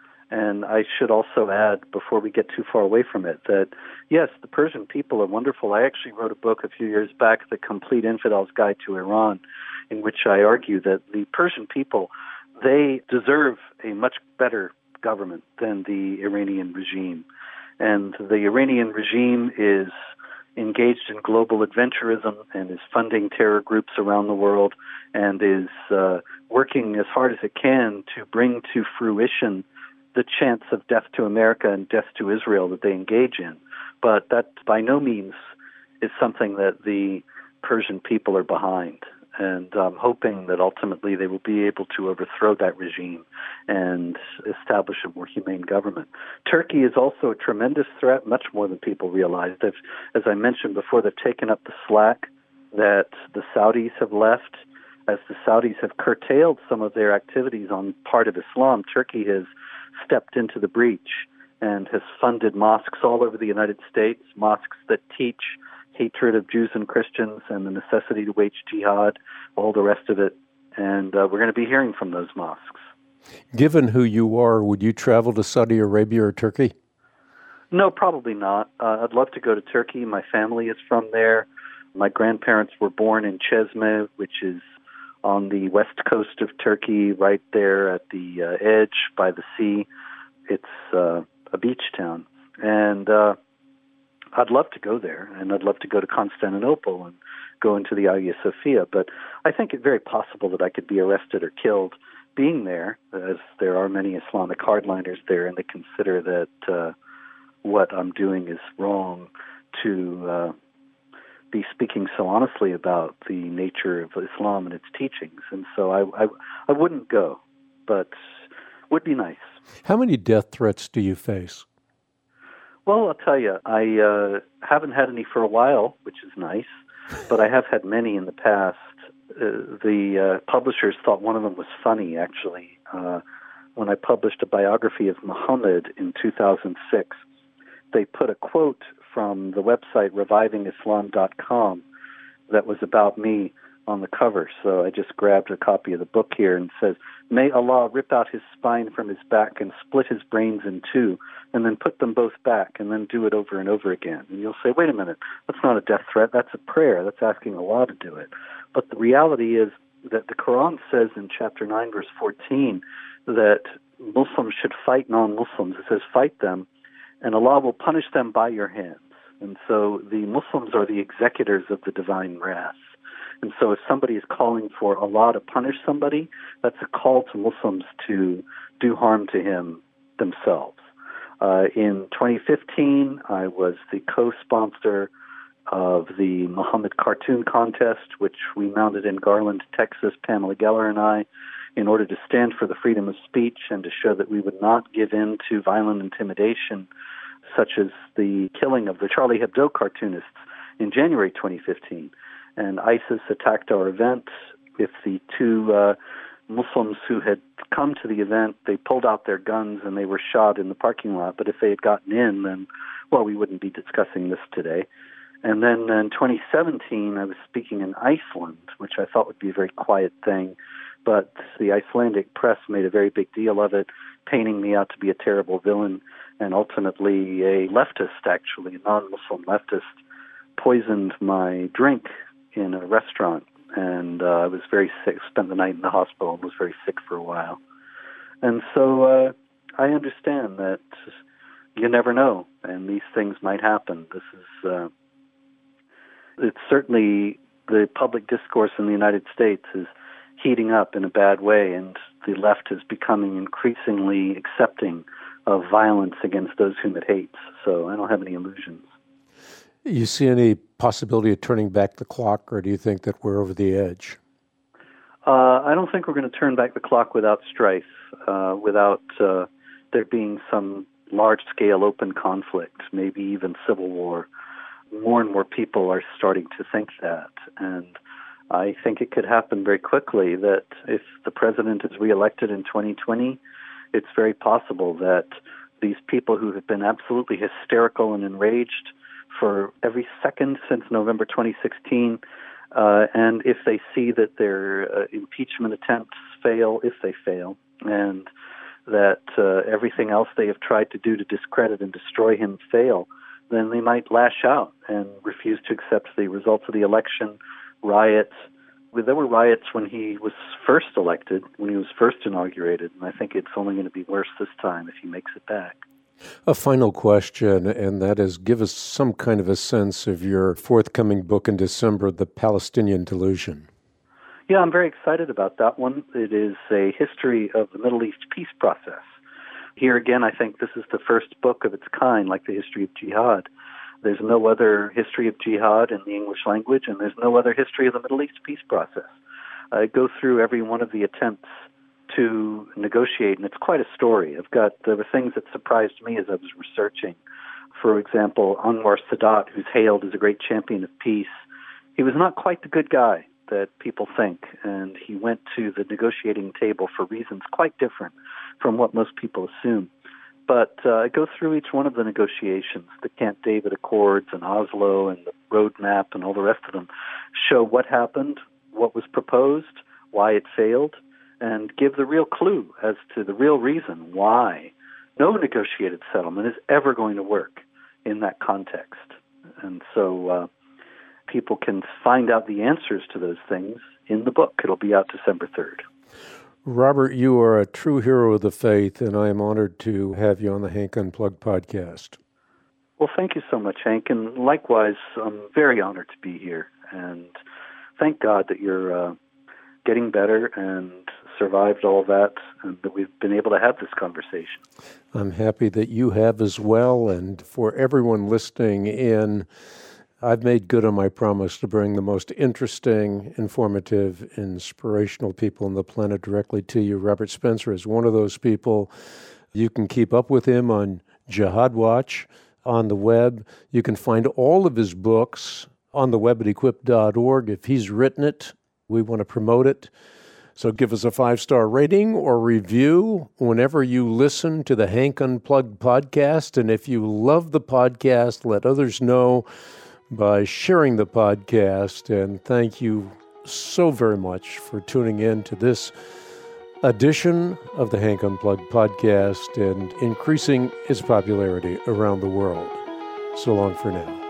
Speaker 2: And I should also add, before we get too far away from it, that, yes, the Persian people are wonderful. I actually wrote a book a few years back, The Complete Infidel's Guide to Iran, in which I argue that the Persian people, they deserve a much better government than the Iranian regime. And the Iranian regime is engaged in global adventurism and is funding terror groups around the world and is uh, working as hard as it can to bring to fruition the chance of death to America and death to Israel that they engage in. But that by no means is something that the Persian people are behind. And I'm hoping that ultimately they will be able to overthrow that regime and establish a more humane government. Turkey is also a tremendous threat, much more than people realize. They've, as I mentioned before, they've taken up the slack that the Saudis have left. As the Saudis have curtailed some of their activities on part of Islam, Turkey has stepped into the breach and has funded mosques all over the United States, mosques that teach hatred of Jews and Christians and the necessity to wage jihad, all the rest of it. And uh, we're going to be hearing from those mosques.
Speaker 1: Given who you are, would you travel to Saudi Arabia or Turkey?
Speaker 2: No, probably not. Uh, I'd love to go to Turkey. My family is from there. My grandparents were born in Çeşme, which is on the west coast of Turkey, right there at the uh, edge by the sea. It's uh, a beach town. And uh, I'd love to go there, and I'd love to go to Constantinople and go into the Hagia Sophia. But I think it's very possible that I could be arrested or killed being there, as there are many Islamic hardliners there, and they consider that uh, what I'm doing is wrong to uh, be speaking so honestly about the nature of Islam and its teachings. And so I, I, I wouldn't go, but would be nice.
Speaker 1: How many death threats do you face?
Speaker 2: Well, I'll tell you, I uh, haven't had any for a while, which is nice, but I have had many in the past. Uh, the uh, publishers thought one of them was funny, actually. Uh, when I published a biography of Muhammad in two thousand six, they put a quote from the website reviving islam dot com that was about me on the cover. So I just grabbed a copy of the book here and says, "May Allah rip out his spine from his back and split his brains in two, and then put them both back, and then do it over and over again." And you'll say, wait a minute, that's not a death threat, that's a prayer, that's asking Allah to do it. But the reality is that the Quran says in chapter nine, verse fourteen, that Muslims should fight non-Muslims. It says, fight them, and Allah will punish them by your hands. And so the Muslims are the executors of the divine wrath. And so if somebody is calling for Allah to punish somebody, that's a call to Muslims to do harm to him themselves. Uh, in twenty fifteen, I was the co-sponsor of the Muhammad Cartoon Contest, which we mounted in Garland, Texas, Pamela Geller and I, in order to stand for the freedom of speech and to show that we would not give in to violent intimidation, such as the killing of the Charlie Hebdo cartoonists in January twenty fifteen. And ISIS attacked our event. If the two uh, Muslims who had come to the event, they pulled out their guns and they were shot in the parking lot. But if they had gotten in, then, well, we wouldn't be discussing this today. And then in twenty seventeen, I was speaking in Iceland, which I thought would be a very quiet thing. But the Icelandic press made a very big deal of it, painting me out to be a terrible villain. And ultimately, a leftist, actually, a non-Muslim leftist, poisoned my drink in a restaurant, and uh, I was very sick, spent the night in the hospital and was very sick for a while. And so uh, I understand that you never know, and these things might happen. This is, uh, it's certainly the public discourse in the United States is heating up in a bad way, and the left is becoming increasingly accepting of violence against those whom it hates. So I don't have any illusions.
Speaker 1: You see any possibility of turning back the clock, or do you think that we're over the edge?
Speaker 2: Uh, I don't think we're going to turn back the clock without strife, uh, without uh, there being some large-scale open conflict, maybe even civil war. More and more people are starting to think that, and I think it could happen very quickly that if the president is reelected in twenty twenty, it's very possible that these people who have been absolutely hysterical and enraged for every second since November twenty sixteen, uh, and if they see that their uh, impeachment attempts fail, if they fail, and that uh, everything else they have tried to do to discredit and destroy him fail, then they might lash out and refuse to accept the results of the election, riots. There were riots when he was first elected, when he was first inaugurated, and I think it's only going to be worse this time if he makes it back.
Speaker 1: A final question, and that is, give us some kind of a sense of your forthcoming book in December, The Palestinian Delusion.
Speaker 2: Yeah, I'm very excited about that one. It is a history of the Middle East peace process. Here again, I think this is the first book of its kind, like the history of jihad. There's no other history of jihad in the English language, and there's no other history of the Middle East peace process. I go through every one of the attempts to negotiate, and it's quite a story. I've got, there were things that surprised me as I was researching. For example, Anwar Sadat, who's hailed as a great champion of peace, he was not quite the good guy that people think, and he went to the negotiating table for reasons quite different from what most people assume. But uh, I go through each one of the negotiations, the Camp David Accords and Oslo and the roadmap and all the rest of them, show what happened, what was proposed, why it failed, and give the real clue as to the real reason why no negotiated settlement is ever going to work in that context. And so uh, people can find out the answers to those things in the book. It'll be out December third.
Speaker 1: Robert, you are a true hero of the faith, and I am honored to have you on the Hank Unplugged podcast.
Speaker 2: Well, thank you so much, Hank, and likewise, I'm very honored to be here, and thank God that you're uh, getting better and survived all that, and that we've been able to have this conversation.
Speaker 1: I'm happy that you have as well, and for everyone listening in, I've made good on my promise to bring the most interesting, informative, inspirational people on the planet directly to you. Robert Spencer is one of those people. You can keep up with him on Jihad Watch on the web. You can find all of his books on the web at equip dot org. If he's written it, we want to promote it. So give us a five-star rating or review whenever you listen to the Hank Unplugged podcast. And if you love the podcast, let others know by sharing the podcast. And thank you so very much for tuning in to this edition of the Hank Unplugged podcast and increasing its popularity around the world. So long for now.